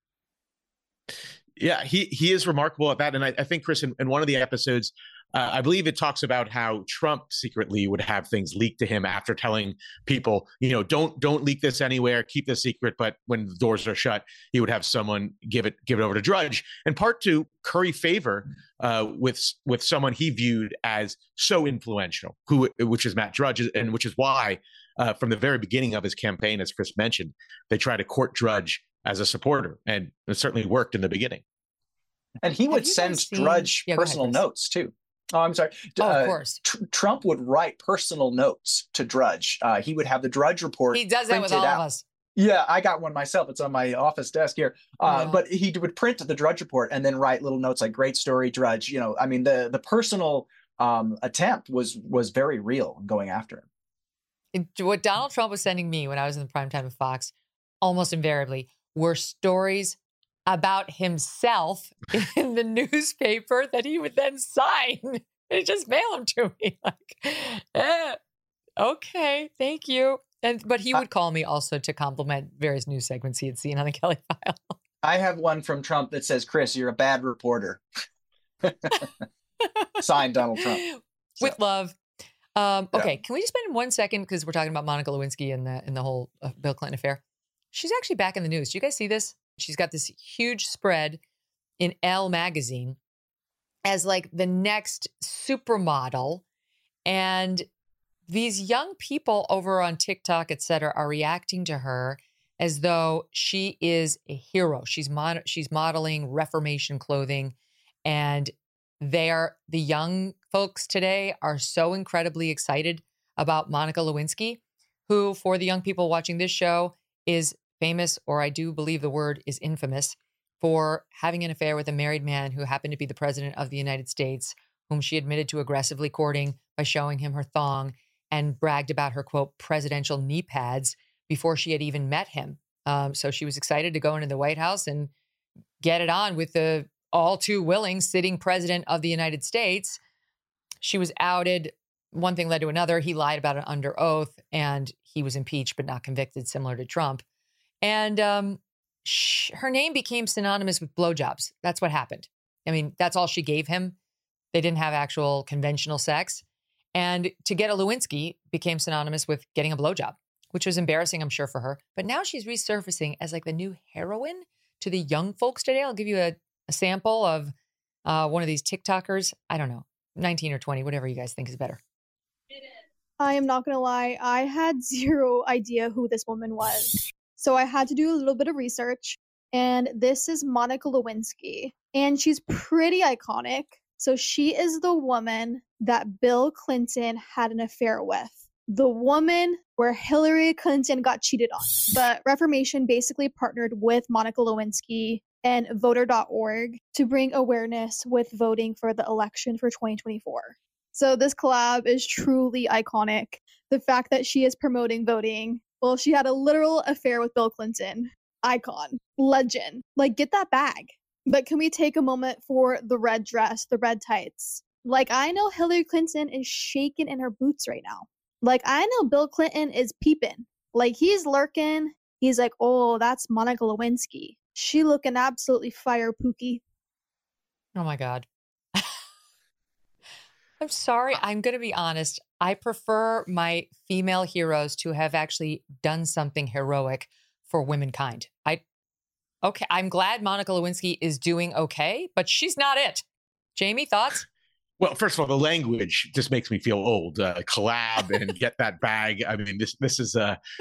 Yeah, he is remarkable at that. And I think, Chris, in one of the episodes, I believe it talks about how Trump secretly would have things leaked to him after telling people, don't leak this anywhere, keep this secret. But when the doors are shut, he would have someone give it over to Drudge. And part two, curry favor with someone he viewed as so influential, which is Matt Drudge, and which is why from the very beginning of his campaign, as Chris mentioned, they tried to court Drudge as a supporter, and it certainly worked in the beginning. And he would send Drudge personal notes too. Oh, I'm sorry. Of course. Trump would write personal notes to Drudge. He would have the Drudge report. He does that with all of us. Yeah, I got one myself. It's on my office desk here. But he would print the Drudge report and then write little notes like "Great story, Drudge." The personal attempt was very real going after him. What Donald Trump was sending me when I was in the primetime of Fox, almost invariably, were stories about himself in the newspaper that he would then sign and just mail them to me. Like, okay, thank you. But he would call me also to compliment various news segments he had seen on the Kelly File. I have one from Trump that says, Chris, you're a bad reporter. Signed Donald Trump. With love. Okay, Can we just spend 1 second, because we're talking about Monica Lewinsky and the whole Bill Clinton affair. She's actually back in the news. Do you guys see this? She's got this huge spread in Elle magazine as like the next supermodel. And these young people over on TikTok, et cetera, are reacting to her as though she is a hero. She's modeling Reformation clothing. And the young folks today are so incredibly excited about Monica Lewinsky, who, for the young people watching this show, is famous, or I do believe the word is infamous, for having an affair with a married man who happened to be the president of the United States, whom she admitted to aggressively courting by showing him her thong and bragged about her, quote, presidential knee pads before she had even met him. So she was excited to go into the White House and get it on with the all too willing sitting president of the United States. She was outed. One thing led to another. He lied about it under oath, and he was impeached but not convicted, similar to Trump. And her name became synonymous with blowjobs. That's what happened. I mean, that's all she gave him. They didn't have actual conventional sex. And to get a Lewinsky became synonymous with getting a blowjob, which was embarrassing, I'm sure, for her. But now she's resurfacing as like the new heroine to the young folks today. I'll give you a sample of one of these TikTokers. I don't know, 19 or 20, whatever you guys think is better. I am not going to lie. I had zero idea who this woman was. So I had to do a little bit of research. And this is Monica Lewinsky. And she's pretty iconic. So she is the woman that Bill Clinton had an affair with. The woman where Hillary Clinton got cheated on. But Reformation basically partnered with Monica Lewinsky and Voter.org to bring awareness with voting for the election for 2024. So this collab is truly iconic. The fact that she is promoting voting. Well, she had a literal affair with Bill Clinton. Icon. Legend. Like, get that bag. But can we take a moment for the red dress, the red tights? Like, I know Hillary Clinton is shaking in her boots right now. Like, I know Bill Clinton is peeping. Like, he's lurking. He's like, oh, that's Monica Lewinsky. She looking absolutely fire, Pookie. Oh, my God. I'm sorry. I'm going to be honest. I prefer my female heroes to have actually done something heroic for womankind. Okay, I'm glad Monica Lewinsky is doing okay, but she's not it. Jamie, thoughts? Well, first of all, the language just makes me feel old. Collab and get that bag. I mean, this is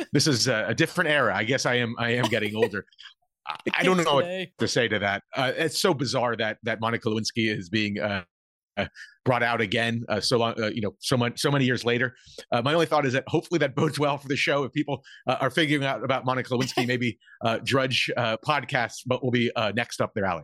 a different era. I guess I am getting older. I don't know what to say to that. It's so bizarre that Monica Lewinsky is being brought out again so long, so many years later. My only thought is that hopefully that bodes well for the show. If people are figuring out about Monica Lewinsky, maybe Drudge podcasts, but will be next up their alley.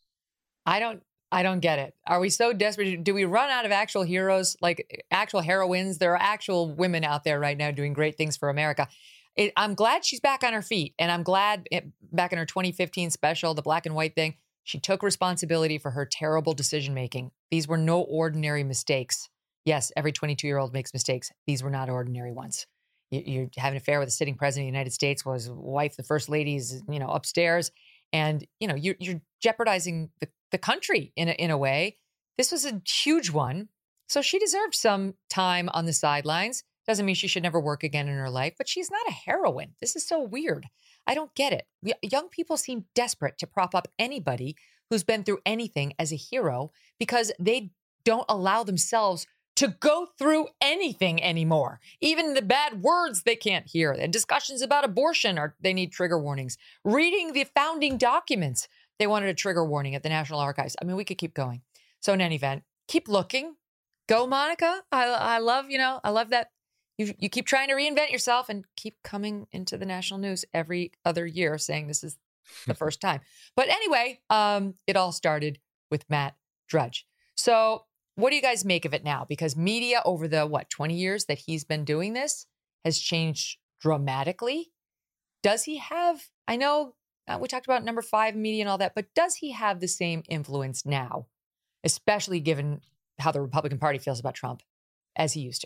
I don't get it. Are we so desperate? Do we run out of actual heroes, like actual heroines? There are actual women out there right now doing great things for America. I'm glad she's back on her feet, and I'm glad back in her 2015 special, the black and white thing, she took responsibility for her terrible decision-making. These were no ordinary mistakes. Yes, every 22-year-old makes mistakes. These were not ordinary ones. You have an affair with a sitting president of the United States, while his wife, the first lady, is, upstairs. And, you're jeopardizing the country in a way. This was a huge one. So she deserved some time on the sidelines. Doesn't mean she should never work again in her life, but she's not a heroine. This is so weird. I don't get it. Young people seem desperate to prop up anybody who's been through anything as a hero because they don't allow themselves to go through anything anymore. Even the bad words they can't hear. And discussions about abortion, they need trigger warnings. Reading the founding documents, they wanted a trigger warning at the National Archives. I mean, we could keep going. So in any event, keep looking. Go, Monica. I love that. You keep trying to reinvent yourself and keep coming into the national news every other year saying this is the first time. But anyway, it all started with Matt Drudge. So what do you guys make of it now? Because media over the, 20 years that he's been doing this has changed dramatically. Does he have, I know we talked about number 5 media and all that, but does he have the same influence now, especially given how the Republican Party feels about Trump as he used to?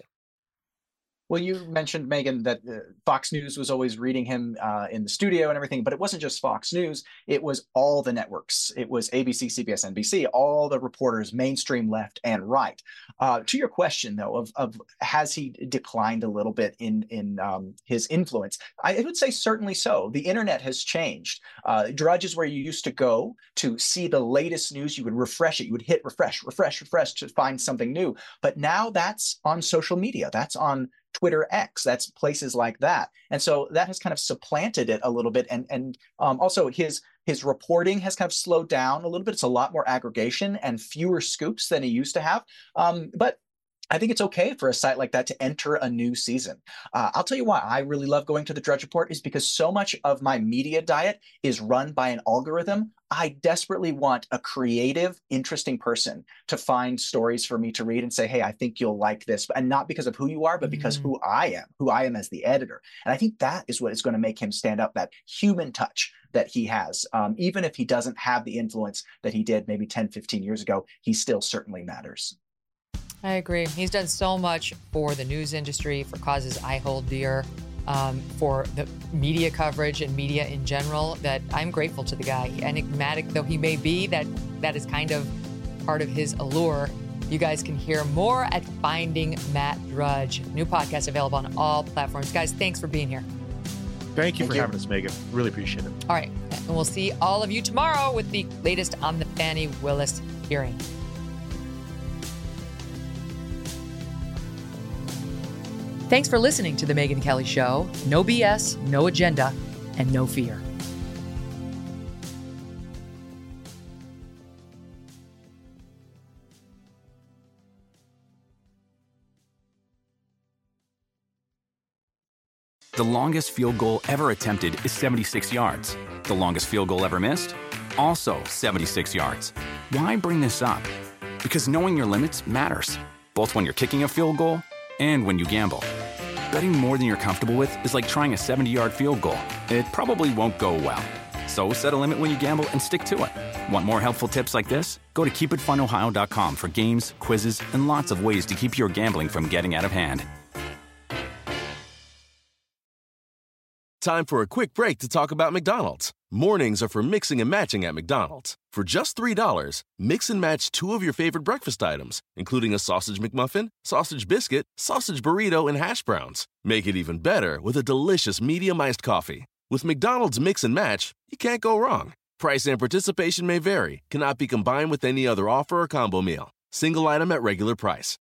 Well, you mentioned, Megan, that Fox News was always reading him in the studio and everything, but it wasn't just Fox News. It was all the networks. It was ABC, CBS, NBC, all the reporters, mainstream, left and right. To your question, though, of has he declined a little bit in his influence? I would say certainly so. The internet has changed. Drudge is where you used to go to see the latest news. You would refresh it. You would hit refresh to find something new. But now that's on social media. That's on Twitter X, that's places like that. And so that has kind of supplanted it a little bit. And also his reporting has kind of slowed down a little bit. It's a lot more aggregation and fewer scoops than he used to have. But I think it's okay for a site like that to enter a new season. I'll tell you why I really love going to the Drudge Report is because so much of my media diet is run by an algorithm. I desperately want a creative, interesting person to find stories for me to read and say, hey, I think you'll like this. And not because of who you are, but because who I am as the editor. And I think that is what is going to make him stand up, that human touch that he has. Even if he doesn't have the influence that he did maybe 10, 15 years ago, he still certainly matters. I agree. He's done so much for the news industry, for causes I hold dear, for the media coverage and media in general, that I'm grateful to the guy. Enigmatic though he may be, that is kind of part of his allure. You guys can hear more at Finding Matt Drudge. New podcast available on all platforms. Guys, thanks for being here. Thank you for having us, Megan. Really appreciate it. All right. And we'll see all of you tomorrow with the latest on the Fani Willis hearing. Thanks for listening to The Megyn Kelly Show. No BS, no agenda, and no fear. The longest field goal ever attempted is 76 yards. The longest field goal ever missed? Also 76 yards. Why bring this up? Because knowing your limits matters, both when you're kicking a field goal and when you gamble. Betting more than you're comfortable with is like trying a 70-yard field goal. It probably won't go well. So set a limit when you gamble and stick to it. Want more helpful tips like this? Go to keepitfunohio.com for games, quizzes, and lots of ways to keep your gambling from getting out of hand. Time for a quick break to talk about McDonald's. Mornings are for mixing and matching at McDonald's. For just $3, mix and match 2 of your favorite breakfast items, including a sausage McMuffin, sausage biscuit, sausage burrito, and hash browns. Make it even better with a delicious medium iced coffee. With McDonald's Mix and Match, you can't go wrong. Price and participation may vary, cannot be combined with any other offer or combo meal. Single item at regular price.